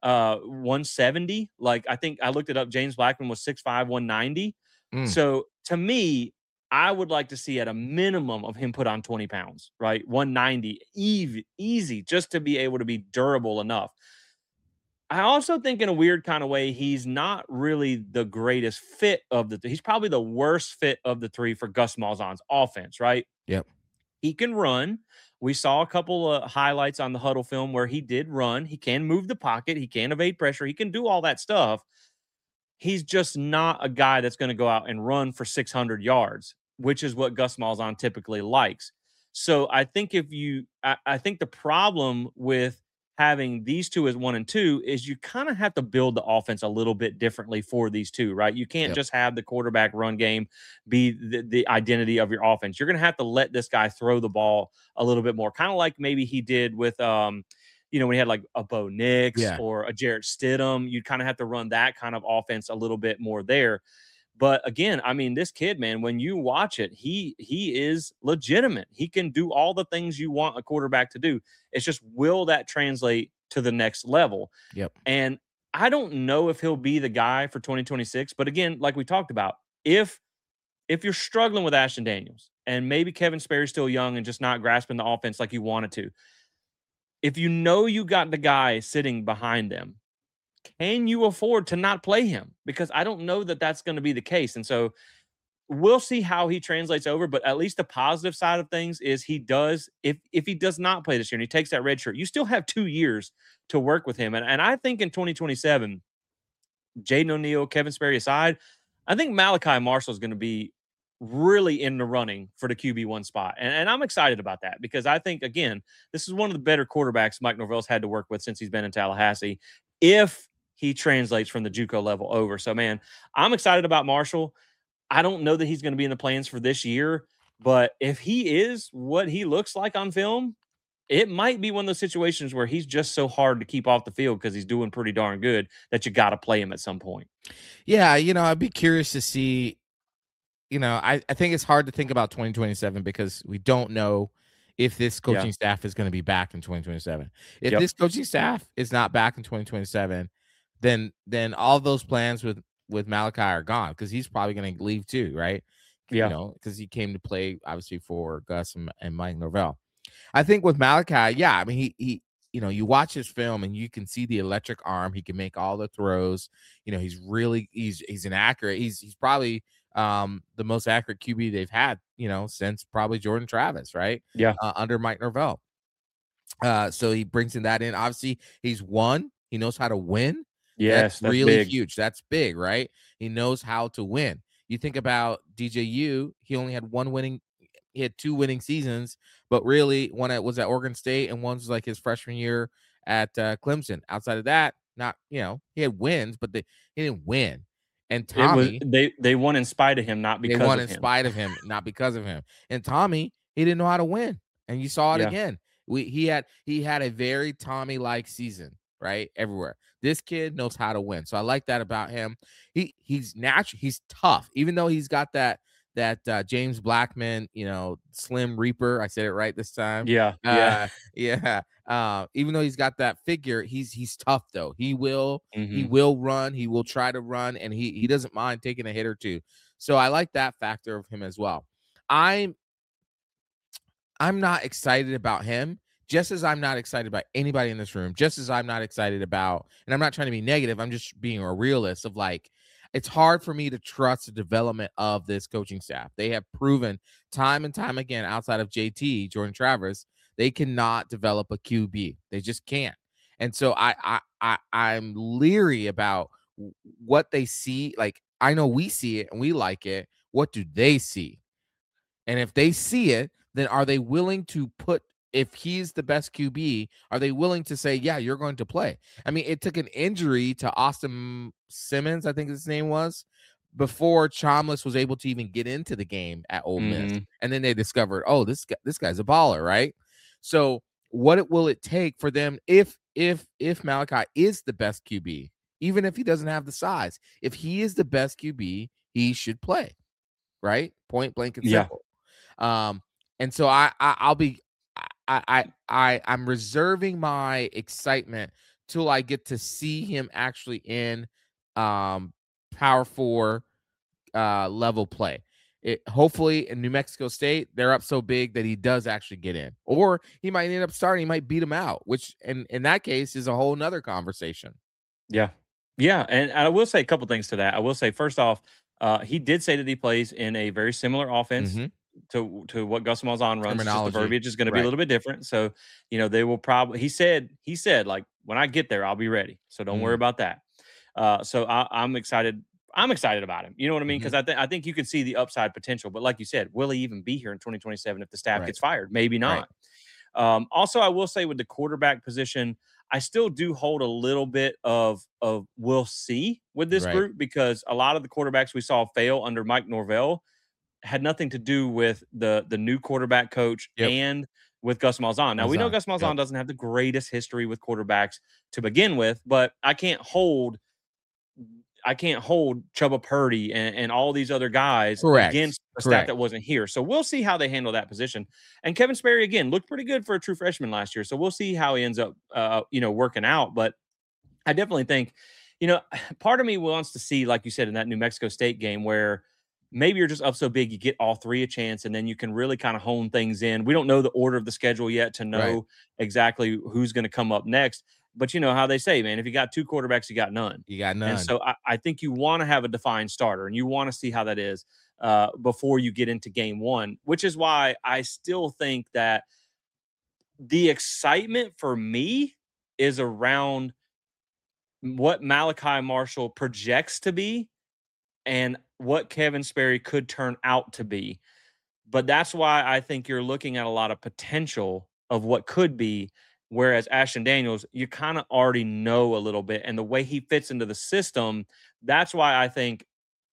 170. Like I think I looked it up. James Blackman was 6'5", 190. So to me, I would like to see at a minimum of him put on 20 pounds, right? 190, easy, just to be able to be durable enough. I also think in a weird kind of way, he's not really the greatest fit of he's probably the worst fit of the 3 for Gus Malzahn's offense, right? Yep. He can run. We saw a couple of highlights on the huddle film where he did run. He can move the pocket. He can evade pressure. He can do all that stuff. He's just not a guy that's going to go out and run for 600 yards, which is what Gus Malzahn typically likes. So I think I think the problem with having these 2 as 1 and 2 is you kind of have to build the offense a little bit differently for these 2, right? You can't just have the quarterback run game be the identity of your offense. You're going to have to let this guy throw the ball a little bit more, kind of like maybe he did with, when he had like a Bo Nix or a Jarrett Stidham. You'd kind of have to run that kind of offense a little bit more there. But again, I mean, this kid, man, when you watch it, he is legitimate. He can do all the things you want a quarterback to do. It's just, will that translate to the next level? Yep. And I don't know if he'll be the guy for 2026. But again, like we talked about, if you're struggling with Ashton Daniels and maybe Kevin Sperry's still young and just not grasping the offense like you wanted to, if you know you got the guy sitting behind them, can you afford to not play him? Because I don't know that that's going to be the case. And so we'll see how he translates over, but at least the positive side of things is he does, if he does not play this year and he takes that red shirt, you still have 2 years to work with him. And I think in 2027, Jaden O'Neal, Kevin Sperry aside, I think Malachi Marshall is going to be really in the running for the QB1 spot. And I'm excited about that because I think, again, this is one of the better quarterbacks Mike Norvell's had to work with since he's been in Tallahassee, if he translates from the JUCO level over. So, man, I'm excited about Marshall. I don't know that he's going to be in the plans for this year, but if he is what he looks like on film, it might be one of those situations where he's just so hard to keep off the field because he's doing pretty darn good that you got to play him at some point. Yeah, I'd be curious to see. I think it's hard to think about 2027 because we don't know if this coaching staff is going to be back in 2027. If this coaching staff is not back in 2027, then all those plans with Malachi are gone because he's probably going to leave too, right? Yeah. Because he came to play obviously for Gus and Mike Norvell. I think with Malachi, yeah, I mean he you watch his film and you can see the electric arm. He can make all the throws. He's really he's an accurate. He's probably the most accurate QB they've had, since probably Jordan Travis, right? Yeah. Under Mike Norvell. So he brings in that in. Obviously, he's won. He knows how to win. Yes, that's really big. huge. That's big, right? He knows how to win. You think about DJU, he only had he had 2 winning seasons, but really one was at Oregon State and one was like his freshman year at Clemson. Outside of that, not, he had wins, but he didn't win. And Tommy, they won in spite of him, not because they won of in him. spite of him, not because of him. And Tommy, he didn't know how to win, and you saw it again. He had a very Tommy-like season, right? Everywhere. This kid knows how to win, so I like that about him. He's natural. He's tough, even though he's got that James Blackman, Slim Reaper. I said it right this time. Yeah. Even though he's got that figure, he's tough though. He will run. He will try to run, and he doesn't mind taking a hit or two. So I like that factor of him as well. I'm not excited about him, just as I'm not excited about anybody in this room, just as I'm not excited about, and I'm not trying to be negative, I'm just being a realist of like, it's hard for me to trust the development of this coaching staff. They have proven time and time again, outside of JT, Jordan Travers, they cannot develop a QB. They just can't. And so I'm leery about what they see. Like, I know we see it and we like it. What do they see? And if they see it, then are they willing to put, if he's the best QB, are they willing to say, yeah, you're going to play? I mean, it took an injury to Austin Simmons, I think his name was, before Chomless was able to even get into the game at Ole Miss. And then they discovered, oh, this guy's a baller, right? So what will it take for them if Malachi is the best QB, even if he doesn't have the size, if he is the best QB, he should play, right? Point blank and simple. And so I'm reserving my excitement till I get to see him actually in Power 4 level play. Hopefully in New Mexico State, they're up so big that he does actually get in, or he might end up starting. He might beat him out, which in that case is a whole nother conversation. Yeah. And I will say a couple things to that. I will say, first off, he did say that he plays in a very similar offense to what Gus Malzahn runs. Just the verbiage is going to be a little bit different. So, they will probably, he said, like, when I get there, I'll be ready. So don't worry about that. So I'm excited. I'm excited about him. You know what I mean? Because I think you can see the upside potential. But like you said, will he even be here in 2027 if the staff gets fired? Maybe not. Also, I will say with the quarterback position, I still do hold a little bit of we'll see with this group, because a lot of the quarterbacks we saw fail under Mike Norvell had nothing to do with the new quarterback coach and with Gus Malzahn. Now, we know Gus Malzahn doesn't have the greatest history with quarterbacks to begin with, but I can't hold Chubba Purdy and all these other guys against a staff that wasn't here. So we'll see how they handle that position. And Kevin Sperry, again, looked pretty good for a true freshman last year. So we'll see how he ends up, working out. But I definitely think, part of me wants to see, like you said, in that New Mexico State game where maybe you're just up so big you get all three a chance, and then you can really kind of hone things in. We don't know the order of the schedule yet to Right. know exactly who's going to come up next. But you know how they say, man, if you got two quarterbacks, you got none. You got And none. so I think you want to have a defined starter, and you want to see how that is before you get into game one, which is why I still think that the excitement for me is around what Malachi Marshall projects to be and what Kevin Sperry could turn out to be. But that's why I think you're looking at a lot of potential of what could be. Whereas Ashton Daniels, you kind of already know a little bit. And the way he fits into the system, that's why I think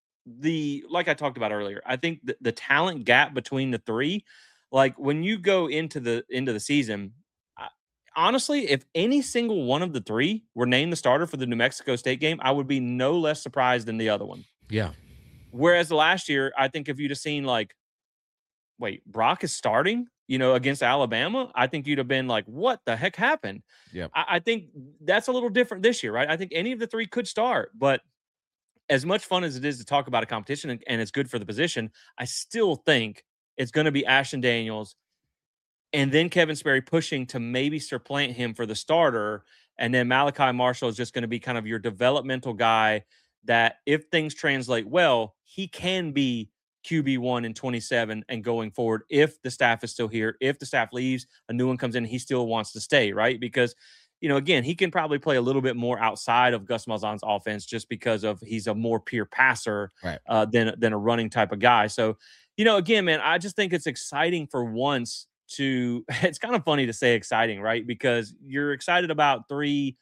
like I talked about earlier, I think the talent gap between the three, like when you go into the season, I, honestly, if any single one of the three were named the starter for the New Mexico State game, I would be no less surprised than the other one. Yeah. Whereas last year, I think if you'd have seen like, wait, Brock is starting, against Alabama, I think you'd have been like, what the heck happened? Yep. I think that's a little different this year, right? I think any of the three could start, but as much fun as it is to talk about a competition and it's good for the position, I still think it's going to be Ashton Daniels and then Kevin Sperry pushing to maybe supplant him for the starter. And then Malachi Marshall is just going to be kind of your developmental guy that if things translate well, he can be QB1 in 27 and going forward if the staff is still here. If the staff leaves, a new one comes in, he still wants to stay, right? Because, again, he can probably play a little bit more outside of Gus Malzahn's offense just because of he's a more pure passer Right. than a running type of guy. So, again, man, I just think it's exciting for once it's kind of funny to say exciting, right? Because you're excited about three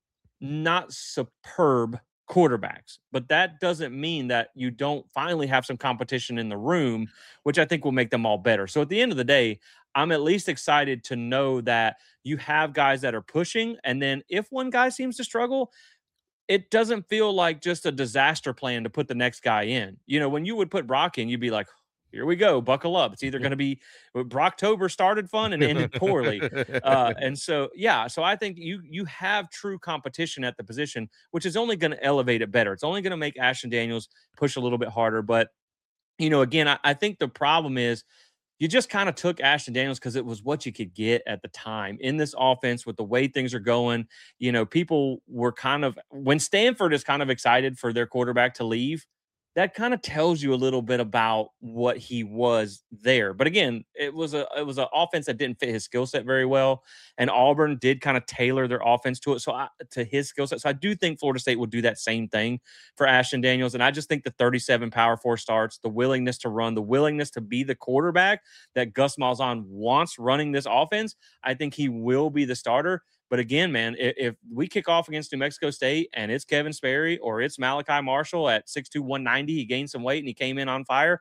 not superb quarterbacks, but that doesn't mean that you don't finally have some competition in the room, which I think will make them all better. So at the end of the day, I'm at least excited to know that you have guys that are pushing. And then if one guy seems to struggle, it doesn't feel like just a disaster plan to put the next guy in. When you would put Brock in, you'd be like, here we go, buckle up. It's either going to be Brocktober started fun and ended poorly. And so, yeah, so I think you have true competition at the position, which is only going to elevate it better. It's only going to make Ashton Daniels push a little bit harder. But, again, I think the problem is you just kind of took Ashton Daniels because it was what you could get at the time in this offense with the way things are going. People were kind of when Stanford is kind of excited for their quarterback to leave, that kind of tells you a little bit about what he was there. But again, it was an offense that didn't fit his skill set very well, and Auburn did kind of tailor their offense to it, to his skill set. So I do think Florida State will do that same thing for Ashton Daniels, and I just think the 37 Power Four starts, the willingness to run, the willingness to be the quarterback that Gus Malzahn wants running this offense, I think he will be the starter. But again, man, if we kick off against New Mexico State and it's Kevin Sperry or it's Malachi Marshall at 6'2", 190, he gained some weight and he came in on fire,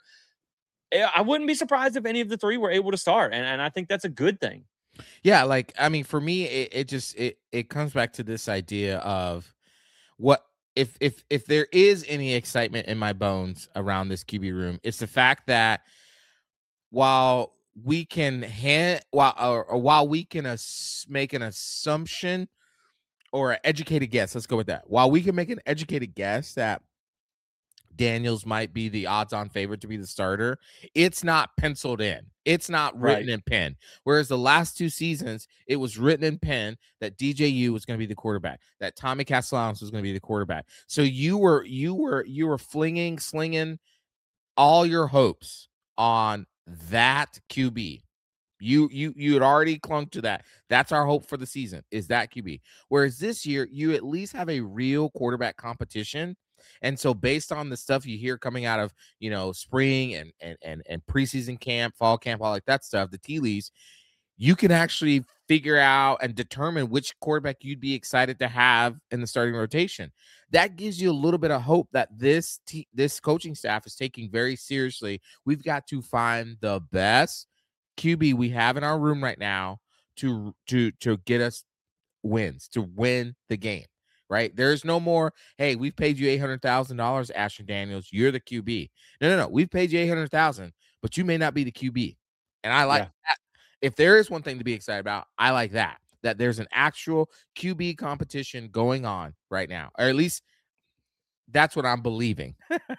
I wouldn't be surprised if any of the three were able to start. And I think that's a good thing. Yeah, like I mean, for me, it just it comes back to this idea of what if there is any excitement in my bones around this QB room, it's the fact that while we can while we can make an assumption or an educated guess, let's go with that. While we can make an educated guess that Daniels might be the odds-on favorite to be the starter, it's not penciled in. It's not written Right. in pen. Whereas the last 2 seasons, it was written in pen that DJU was going to be the quarterback, that Tommy Castellanos was going to be the quarterback. So you were slinging all your hopes on that QB. You had already clung to that. That's our hope for the season, is that QB. Whereas this year, you at least have a real quarterback competition. And so based on the stuff you hear coming out of, spring and preseason camp, fall camp, all like that stuff, the tea leaves, you can actually figure out and determine which quarterback you'd be excited to have in the starting rotation. That gives you a little bit of hope that this coaching staff is taking very seriously. We've got to find the best QB we have in our room right now to get us wins, to win the game. Right? There's no more, hey, we've paid you $800,000, Ashton Daniels. You're the QB. No. We've paid you $800,000, but you may not be the QB. And I like Yeah. that. If there is one thing to be excited about, I like that there's an actual QB competition going on right now, or at least that's what I'm believing.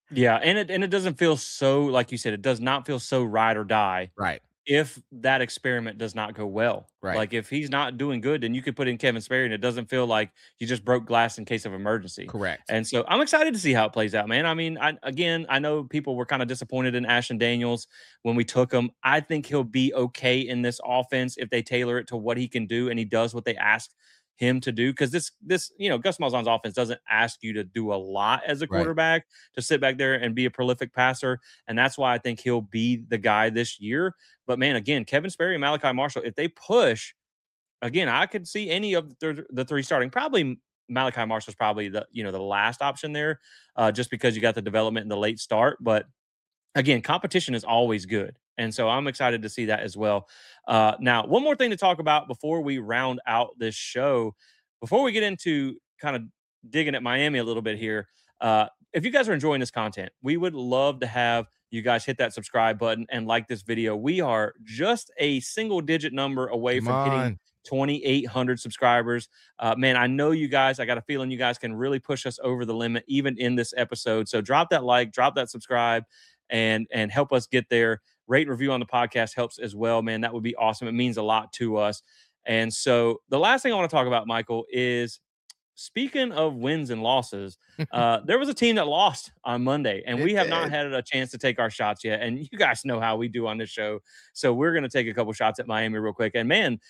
Yeah, and it doesn't feel so, like you said, it does not feel so ride or die Right. if that experiment does not go well. Right. Like, if he's not doing good, then you could put in Kevin Sperry, and it doesn't feel like you just broke glass in case of emergency. Correct. And so I'm excited to see how it plays out, man. I mean, I know people were kind of disappointed in Ashton Daniels when we took him. I think he'll be okay in this offense if they tailor it to what he can do and he does what they ask him to do. Because this Gus Malzahn's offense doesn't ask you to do a lot as a Right. quarterback, to sit back there and be a prolific passer. And that's why I think he'll be the guy this year. But man, again, Kevin Sperry and Malachi Marshall, if they push, again, I could see any of the three starting. Probably Malachi Marshall's probably the last option there, just because you got the development in the late start. But again, competition is always good. And so I'm excited to see that as well. Now, one more thing to talk about before we round out this show, before we get into kind of digging at Miami a little bit here. If you guys are enjoying this content, we would love to have you guys hit that subscribe button and like this video. We are just a single digit number away Come from hitting on. 2,800 subscribers. Man, I know you guys, I got a feeling you guys can really push us over the limit, even in this episode. So drop that like, drop that subscribe, and help us get there. Rate and review on the podcast helps as well, man. That would be awesome. It means a lot to us. And so the last thing I want to talk about, Michael, is speaking of wins and losses, there was a team that lost on Monday, and we It have not did. had a chance to take our shots yet. And you guys know how we do on this show. So we're going to take a couple shots at Miami real quick. And man,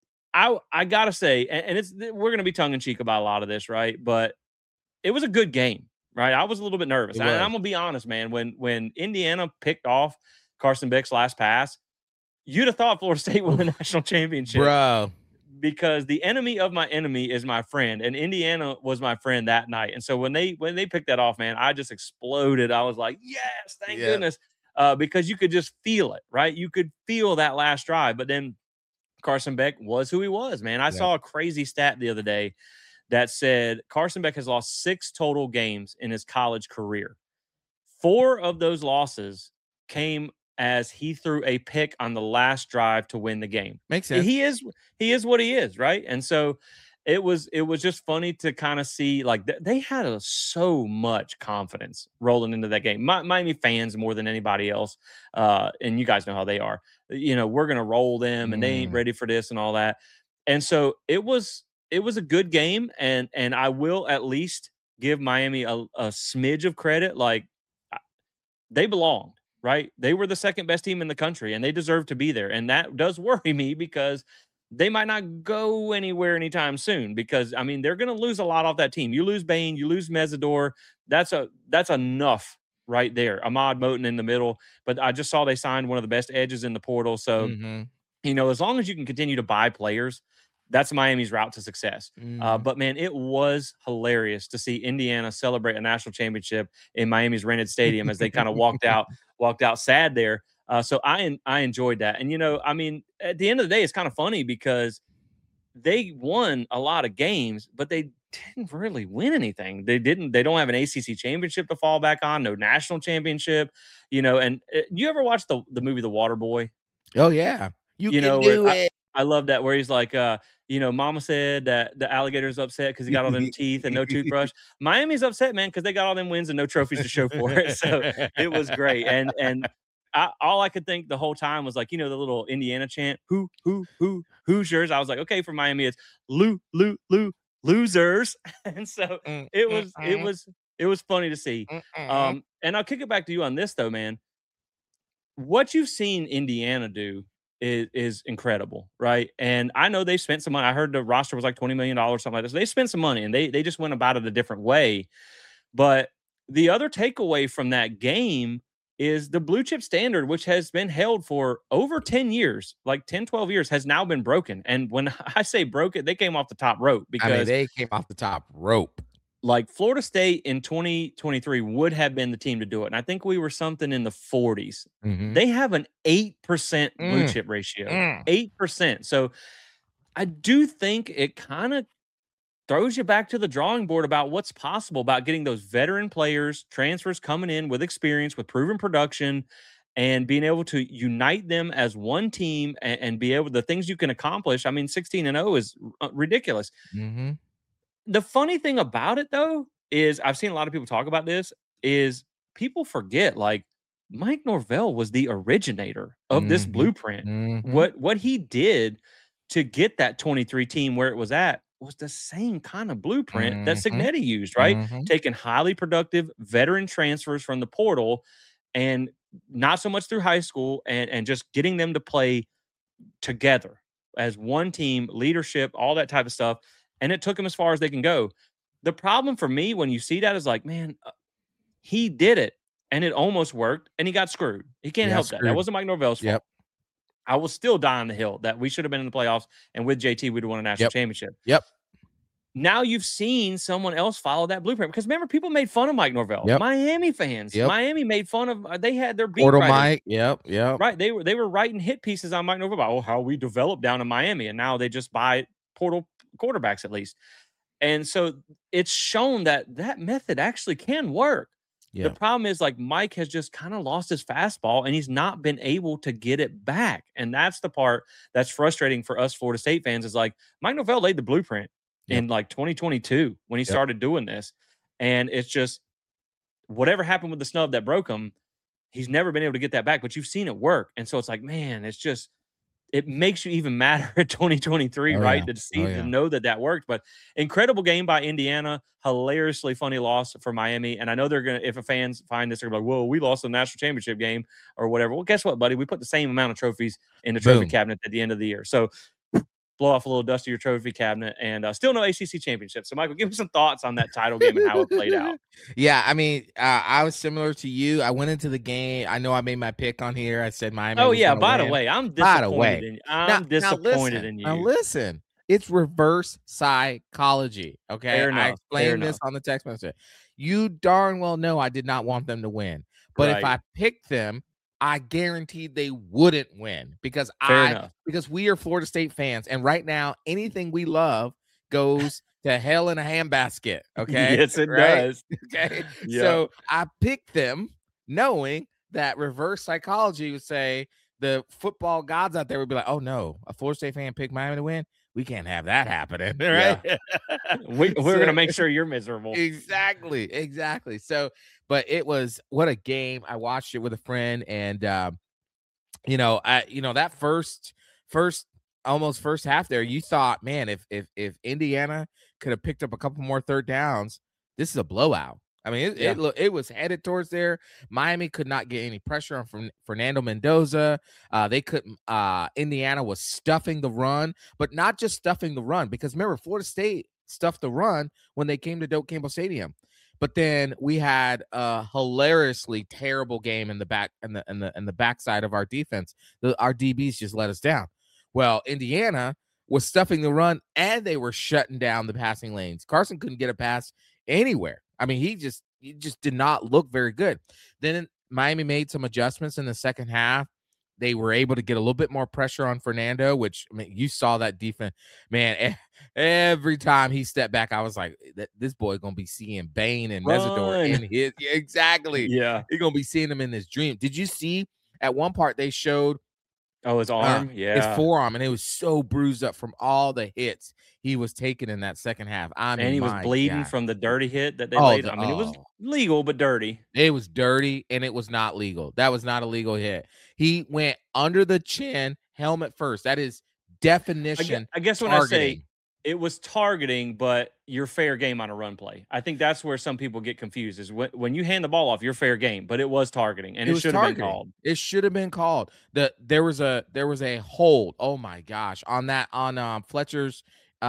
I gotta say, and we're gonna be tongue in cheek about a lot of this, right? But it was a good game, right? I was a little bit nervous, It and I'm was. gonna be honest, man. When Indiana picked off Carson Beck's last pass, you'd have thought Florida State won the national championship, Bro. because the enemy of my enemy is my friend, and Indiana was my friend that night. And so when they picked that off, man, I just exploded. I was like, yes, thank Yeah. goodness, because you could just feel it, right? You could feel that last drive, but then Carson Beck was who he was, man. I Yeah. saw a crazy stat the other day that said Carson Beck has lost 6 total games in his college career. 4 of those losses came as he threw a pick on the last drive to win the game. Makes sense. He is what he is, right? And so it was just funny to kind of see, like, they had so much confidence rolling into that game. Miami fans more than anybody else, and you guys know how they are. We're gonna roll them, and they ain't ready for this and all that. And so it was a good game, and I will at least give Miami a smidge of credit. Like, they belonged, right? They were the second best team in the country, and they deserve to be there. And that does worry me, because they might not go anywhere anytime soon, because I mean, they're going to lose a lot off that team. You lose Bain, you lose Mesidor. That's enough right there. Ahmad Moten in the middle, but I just saw they signed one of the best edges in the portal. So, Mhm. as long as you can continue to buy players, that's Miami's route to success. Mhm. But man, it was hilarious to see Indiana celebrate a national championship in Miami's rented stadium as they kind of walked out sad there. So I enjoyed that. And I mean, at the end of the day, it's kind of funny because they won a lot of games, but they didn't really win anything. They don't have an ACC championship to fall back on, no national championship. And you ever watch the movie The Water Boy? Oh, yeah. You can Where do it. I love that, where he's like, mama said that the alligator's upset because he got all them teeth and no toothbrush. Miami's upset, man, because they got all them wins and no trophies to show for it. So it was great. And all I could think the whole time was, like, the little Indiana chant, Hoosiers. I was like, okay, for Miami, it's losers. And so Mm, it mm, was it mm, was it was funny to see. mm, mm. And I'll kick it back to you on this, though, man. What you've seen Indiana do is incredible, right? And I know they spent some money. I heard the roster was like $20 million, something like this. They spent some money, and they just went about it a different way. But the other takeaway from that game is the blue chip standard, which has been held for over 10 years, like 10, 12 years, has now been broken. And when I say broken, they came off the top rope, I mean, because, they came off the top rope. like, Florida State in 2023 would have been the team to do it. And I think we were something in the 40s. Mhm. They have an 8% blue Mm, chip ratio. mm. 8%. So I do think it kind of throws you back to the drawing board about what's possible about getting those veteran players, transfers coming in with experience, with proven production, and being able to unite them as one team, and be able, the things you can accomplish. I mean, 16-0 is ridiculous. Mhm. The funny thing about it, though, is I've seen a lot of people talk about this, is people forget, like, Mike Norvell was the originator of this Mhm. blueprint. Mhm. What he did to get that 23 team where it was at was the same kind of blueprint that Mhm. Cignetti used, right? Mhm. Taking highly productive veteran transfers from the portal and not so much through high school and just getting them to play together as one team, leadership, all that type of stuff. And it took them as far as they can go. The problem for me when you see that is like, man, he did it and it almost worked and he got screwed. He can't Yeah, help that. That screwed. wasn't Mike Norvell's Yep. fault. I will still die on the hill that we should have been in the playoffs and with JT, we'd have won a national Yep. championship. Yep. Now you've seen someone else follow that blueprint because remember, people made fun of Mike Norvell. Yep. Miami fans, Yep. Miami made fun of. They had their beat Portal writers, Mike. Yep. Yep. right? They were writing hit pieces on Mike Norvell about how we developed down in Miami, and now they just buy portal quarterbacks at least. And so it's shown that that method actually can work. The Yeah. problem is like Mike has just kind of lost his fastball and he's not been able to get it back. And that's the part that's frustrating for us Florida State fans is like Mike Norvell laid the blueprint Yep. in like 2022 when he Yep. started doing this. And it's just whatever happened with the snub that broke him, he's never been able to get that back, but you've seen it work. And so it's like, man, it's just it makes you even madder at 2023, Oh right? yeah. To Oh see to yeah. know that that worked. But incredible game by Indiana, hilariously funny loss for Miami. And I know they're gonna, if a fans find this, they're gonna be like, "Whoa, we lost the national championship game or whatever." Well, guess what, buddy? We put the same amount of trophies in the trophy Boom. cabinet at the end of the year. So blow off a little dust of your trophy cabinet, and still no ACC championship. So, Michael, give me some thoughts on that title game and how it played out. Yeah, I mean, I was similar to you. I went into the game. I know I made my pick on here. I said Miami Oh was yeah, going to by the win. way, I'm By the disappointed way, in you. now, I'm now disappointed listen. in Now you. listen. It's reverse psychology. Okay, Fair I enough. Fair explained this enough. on the text message. You darn well know I did not want them to win, but if Right. I picked them, I guaranteed they wouldn't win because Fair enough. we are Florida State fans, and right now anything we love goes to hell in a handbasket. Okay, Yes, it right? does. Okay, Yeah. so I picked them knowing that reverse psychology would say the football gods out there would be like, "Oh no, a Florida State fan picked Miami to win. We can't have that happening." Right? We're So gonna make sure you're miserable. exactly. So, but it was what a game. I watched it with a friend, and that first almost first half there, you thought, man, if Indiana could have picked up a couple more third downs, this is a blowout. I mean, Yeah. it was headed towards there. Miami could not get any pressure on from Fernando Mendoza. They couldn't. Indiana was stuffing the run, but not just stuffing the run, because remember, Florida State stuffed the run when they came to Doak Campbell Stadium. But then we had a hilariously terrible game in the back and the backside of our defense. Our DBs just let us down. Well, Indiana was stuffing the run and they were shutting down the passing lanes. Carson couldn't get a pass anywhere. I mean, he just did not look very good. Then Miami made some adjustments in the second half. They were able to get a little bit more pressure on Fernando, which, I mean, you saw that defense, man. Every time he stepped back, I was like, this boy gonna be seeing Bane and Mesidor in his exactly. Yeah. He's gonna be seeing him in his dream. Did you see at one part they showed his arm? his forearm, and it was so bruised up from all the hits he was taking in that second half. I mean, And he was my bleeding God. from the dirty hit that they laid. I mean, it was Oh, legal but dirty. it was dirty and it was not legal. That was not a legal hit. He went under the chin, helmet first. That is definition. I guess when I say it was targeting, but you're fair game on a run play. I think that's where some people get confused is when you hand the ball off, you're fair game, but it was targeting and it should have been called. It should have been called. There was a hold. Oh my gosh. On Fletcher's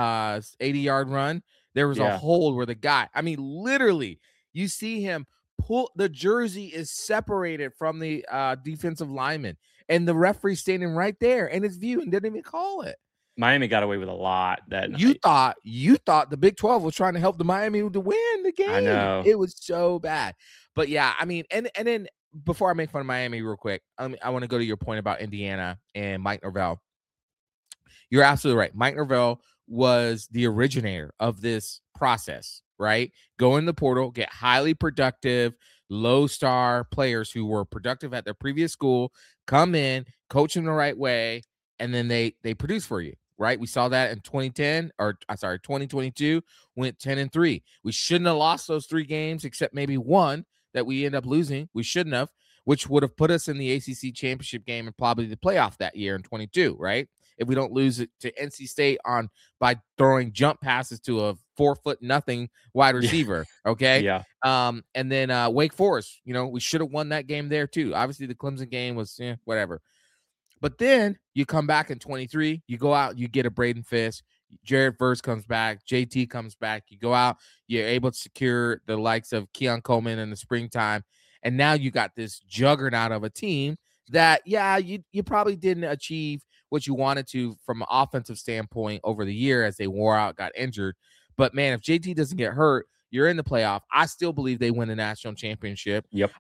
80-yard run, there was a hold where the guy, I mean, literally, you see him pull the jersey is separated from the defensive lineman, and the referee standing right there in his view and didn't even call it. Miami got away with a lot that night. You thought the Big 12 was trying to help the Miami to win the game. I know. It was so bad. But yeah, I mean, and then before I make fun of Miami real quick, I want to go to your point about Indiana and Mike Norvell. You're absolutely right. Mike Norvell was the originator of this process, right? Go in the portal, get highly productive, low-star players who were productive at their previous school, come in, coach them the right way, and then they produce for you, right? We saw that in 2022, went 10-3. We shouldn't have lost those 3 games except maybe one, that we end up losing. We shouldn't have, which would have put us in the ACC championship game and probably the playoff that year in 22, right? If we don't lose it to NC State by throwing jump passes to a 4'0" wide receiver, okay? Yeah. And then Wake Forest, we should have won that game there too. Obviously, the Clemson game was whatever. But then you come back in 23, you go out, you get a Braden Fisk, Jared Verse comes back, JT comes back, you go out, you're able to secure the likes of Keon Coleman in the springtime, and now you got this juggernaut of a team that, you probably didn't achieve what you wanted to from an offensive standpoint over the year as they wore out, got injured. But, man, if JT doesn't get hurt, you're in the playoff. I still believe they win the national championship. Yep.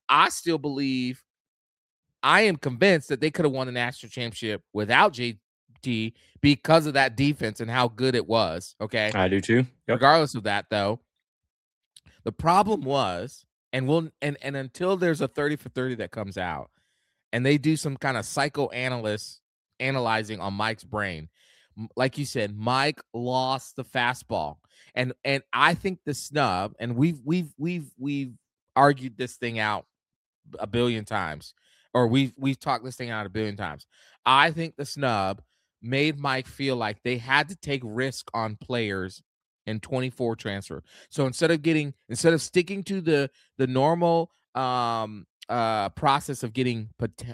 I am convinced that they could have won the national championship without JT because of that defense and how good it was. Okay. I do too. Yep. Regardless of that, though, the problem was, and until there's a 30 for 30 that comes out and they do some kind of analyzing on Mike's brain, like you said, Mike lost the fastball. And I think the snub, and we've argued this thing out a billion times, or we've talked this thing out a billion times. I think the snub made Mike feel like they had to take risk on players in 24 transfer. So instead of sticking to the normal process of getting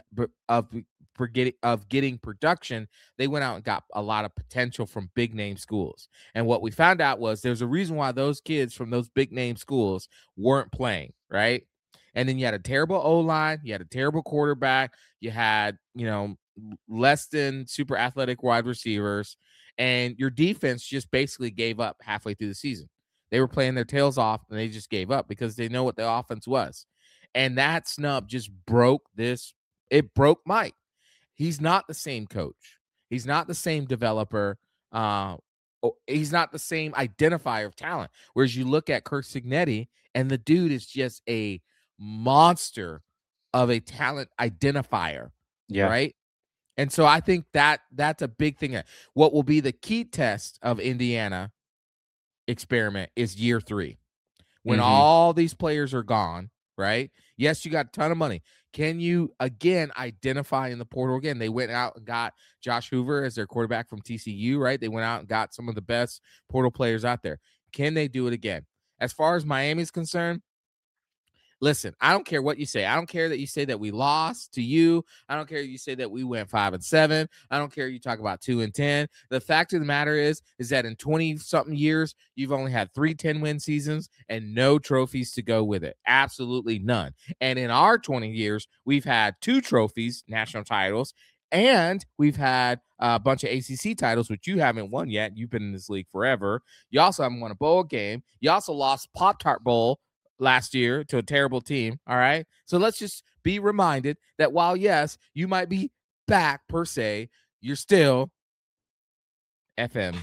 production, they went out and got a lot of potential from big name schools. And what we found out was there's a reason why those kids from those big name schools weren't playing, right? And then you had a terrible O-line, you had a terrible quarterback, you had, less than super athletic wide receivers, and your defense just basically gave up halfway through the season. They were playing their tails off, and they just gave up because they know what the offense was. And that snub just broke Mike. He's not the same coach. He's not the same developer. He's not the same identifier of talent. Whereas you look at Kirk Cignetti, and the dude is just a monster of a talent identifier. Yeah. Right. And so I think that's a big thing. What will be the key test of Indiana experiment is year 3, when all these players are gone. Right. Yes, you got a ton of money. Can you again identify in the portal again? They went out and got Josh Hoover as their quarterback from TCU. Right. They went out and got some of the best portal players out there. Can they do it again? As far as Miami's concerned, listen, I don't care what you say. I don't care that you say that we lost to you. I don't care you say that we went 5-7. I don't care you talk about 2-10. The fact of the matter is that in 20-something years, you've only had 3 10-win seasons and no trophies to go with it. Absolutely none. And in our 20 years, we've had 2 trophies, national titles, and we've had a bunch of ACC titles, which you haven't won yet. You've been in this league forever. You also haven't won a bowl game. You also lost Pop-Tart Bowl last year to a terrible team. All right. So let's just be reminded that while, yes, you might be back per se, you're still FFMMM.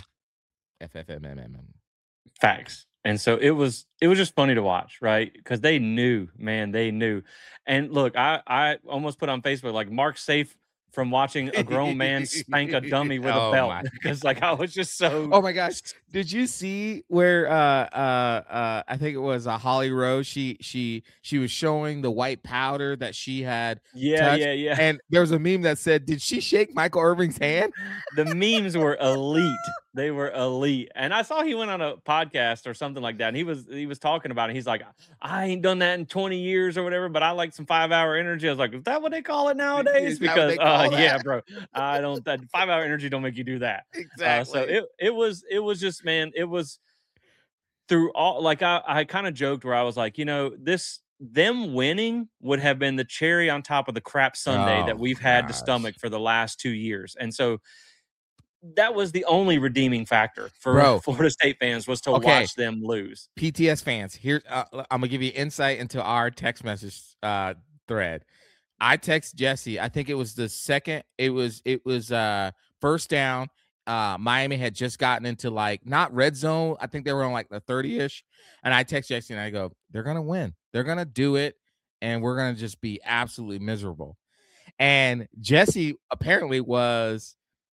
Facts. And so it was just funny to watch, right? Because they knew, man, they knew. And look, I almost put on Facebook like Mark Safe from watching a grown man spank a dummy with a belt, because like I was just so. Oh my gosh! Did you see where I think it was Holly Rose? She was showing the white powder that she had. Yeah. And there was a meme that said, "Did she shake Michael Irving's hand?" The memes were elite. They were elite. And I saw he went on a podcast or something like that, and he was talking about it. He's like, I ain't done that in 20 years or whatever, but I like some 5-hour energy. I was like, is that what they call it nowadays? Because yeah, bro, I don't. That 5-hour energy don't make you do that. Exactly. So it was just, man, it was through all. Like I kind of joked where I was like, them winning would have been the cherry on top of the crap sundae that we've had to stomach for the last 2 years, and so. That was the only redeeming factor for Florida State fans, was to watch them lose. PTS fans, here I'm gonna give you insight into our text message thread. I text Jesse. I think it was the second. It was first down. Miami had just gotten into like not red zone. I think they were on like the 30-ish. And I text Jesse and I go, they're gonna win. They're gonna do it, and we're gonna just be absolutely miserable. And Jesse apparently was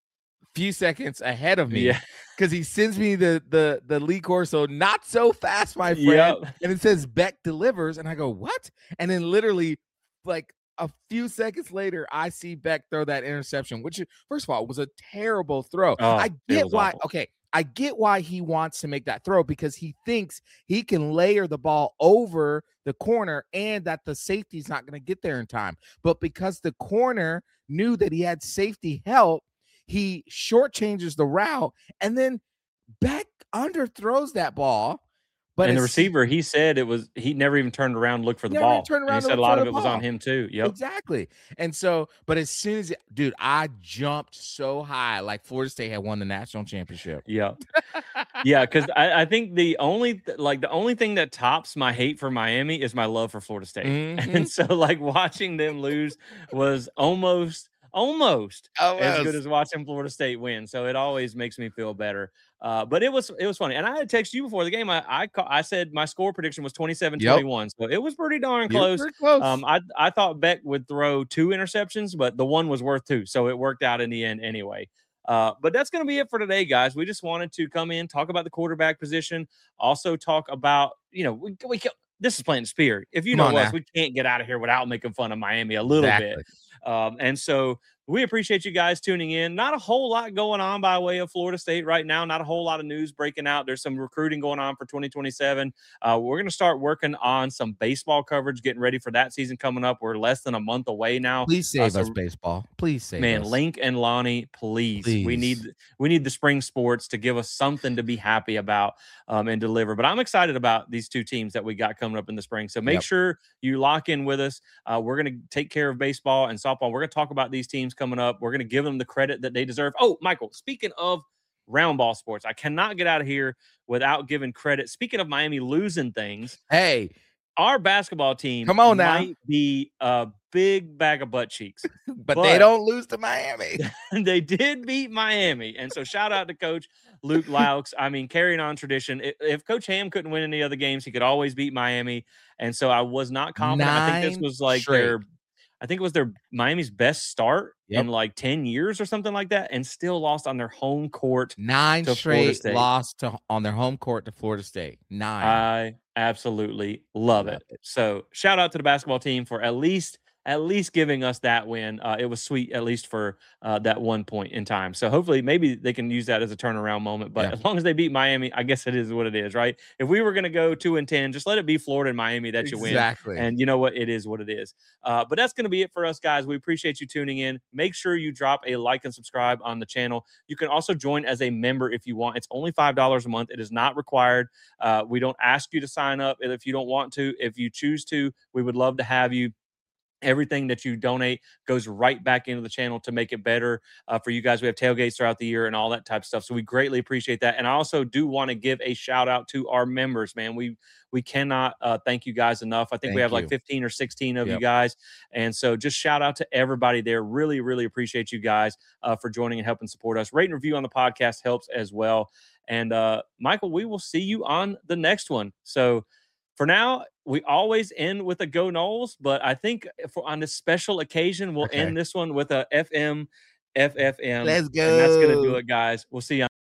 few seconds ahead of me Yeah. because he sends me the Lee Corso, not so fast, my friend. Yep. And it says Beck delivers. And I go, what? And then literally like a few seconds later, I see Beck throw that interception, which first of all was a terrible throw. Oh, I it get was why. awful. Okay. I get why he wants to make that throw because he thinks he can layer the ball over the corner and that the safety's not going to get there in time. But because the corner knew that he had safety help, he shortchanges the route and then Beck underthrows that ball. But And the receiver, he said he never even turned around and looked for the never even ball. turned And he around to said a look for lot of the it was on ball. him too. Yep. Exactly. And so, but as soon as, dude, I jumped so high, like Florida State had won the national championship. Yeah. Yeah, because I think the only thing that tops my hate for Miami is my love for Florida State. And so like watching them lose was almost as good as watching Florida State win. So it always makes me feel better. But it was funny. And I had texted you before the game. I said my score prediction was 27-21. So it was pretty darn close. Pretty close. I thought Beck would throw 2 interceptions, but the one was worth 2. So it worked out in the end anyway. But that's going to be it for today, guys. We just wanted to come in, talk about the quarterback position, also talk about, this is Plant Spear. If you know us, we can't get out of here without making fun of Miami a little bit. And so we appreciate you guys tuning in. Not a whole lot going on by way of Florida State right now. Not a whole lot of news breaking out. There's some recruiting going on for 2027. We're going to start working on some baseball coverage, getting ready for that season coming up. We're less than a month away now. Please save us, baseball. Please save us. Link and Lonnie, please. We need the spring sports to give us something to be happy about and deliver. But I'm excited about these 2 teams that we got coming up in the spring. So make sure you lock in with us. We're going to take care of baseball and softball. We're going to talk about these teams coming up. We're going to give them the credit that they deserve. Oh, Michael, speaking of round ball sports, I cannot get out of here without giving credit. Speaking of Miami losing things, hey, our basketball team come on now. might be a big bag of butt cheeks. but they don't lose to Miami. They did beat Miami. And so shout out to Coach Luke Laux. I mean, carrying on tradition. If Coach Ham couldn't win any other games, he could always beat Miami. And so I was not confident. I think this was like their Miami's best start in like 10 years or something like that, and still lost on their home court. 9 straight lost on their home court to Florida State. 9. I absolutely love it. So shout out to the basketball team for at least giving us that win. It was sweet, at least for that one point in time. So hopefully maybe they can use that as a turnaround moment. But as long as they beat Miami, I guess it is what it is, right? If we were going to go 2-10, just let it be Florida and Miami that you win. And you know what? It is what it is. But that's going to be it for us, guys. We appreciate you tuning in. Make sure you drop a like and subscribe on the channel. You can also join as a member if you want. It's only $5 a month. It is not required. We don't ask you to sign up if you don't want to. If you choose to, we would love to have you. Everything that you donate goes right back into the channel to make it better for you guys. We have tailgates throughout the year and all that type of stuff. So we greatly appreciate that. And I also do want to give a shout out to our members, man. We cannot thank you guys enough. I think we have like 15 or 16 of you guys. And so just shout out to everybody there. Really, really appreciate you guys for joining and helping support us. Rate and review on the podcast helps as well. And Michael, we will see you on the next one. So for now, we always end with a Go Noles, but I think on this special occasion, we'll end this one with a FM. Let's go. And that's going to do it, guys. We'll see you.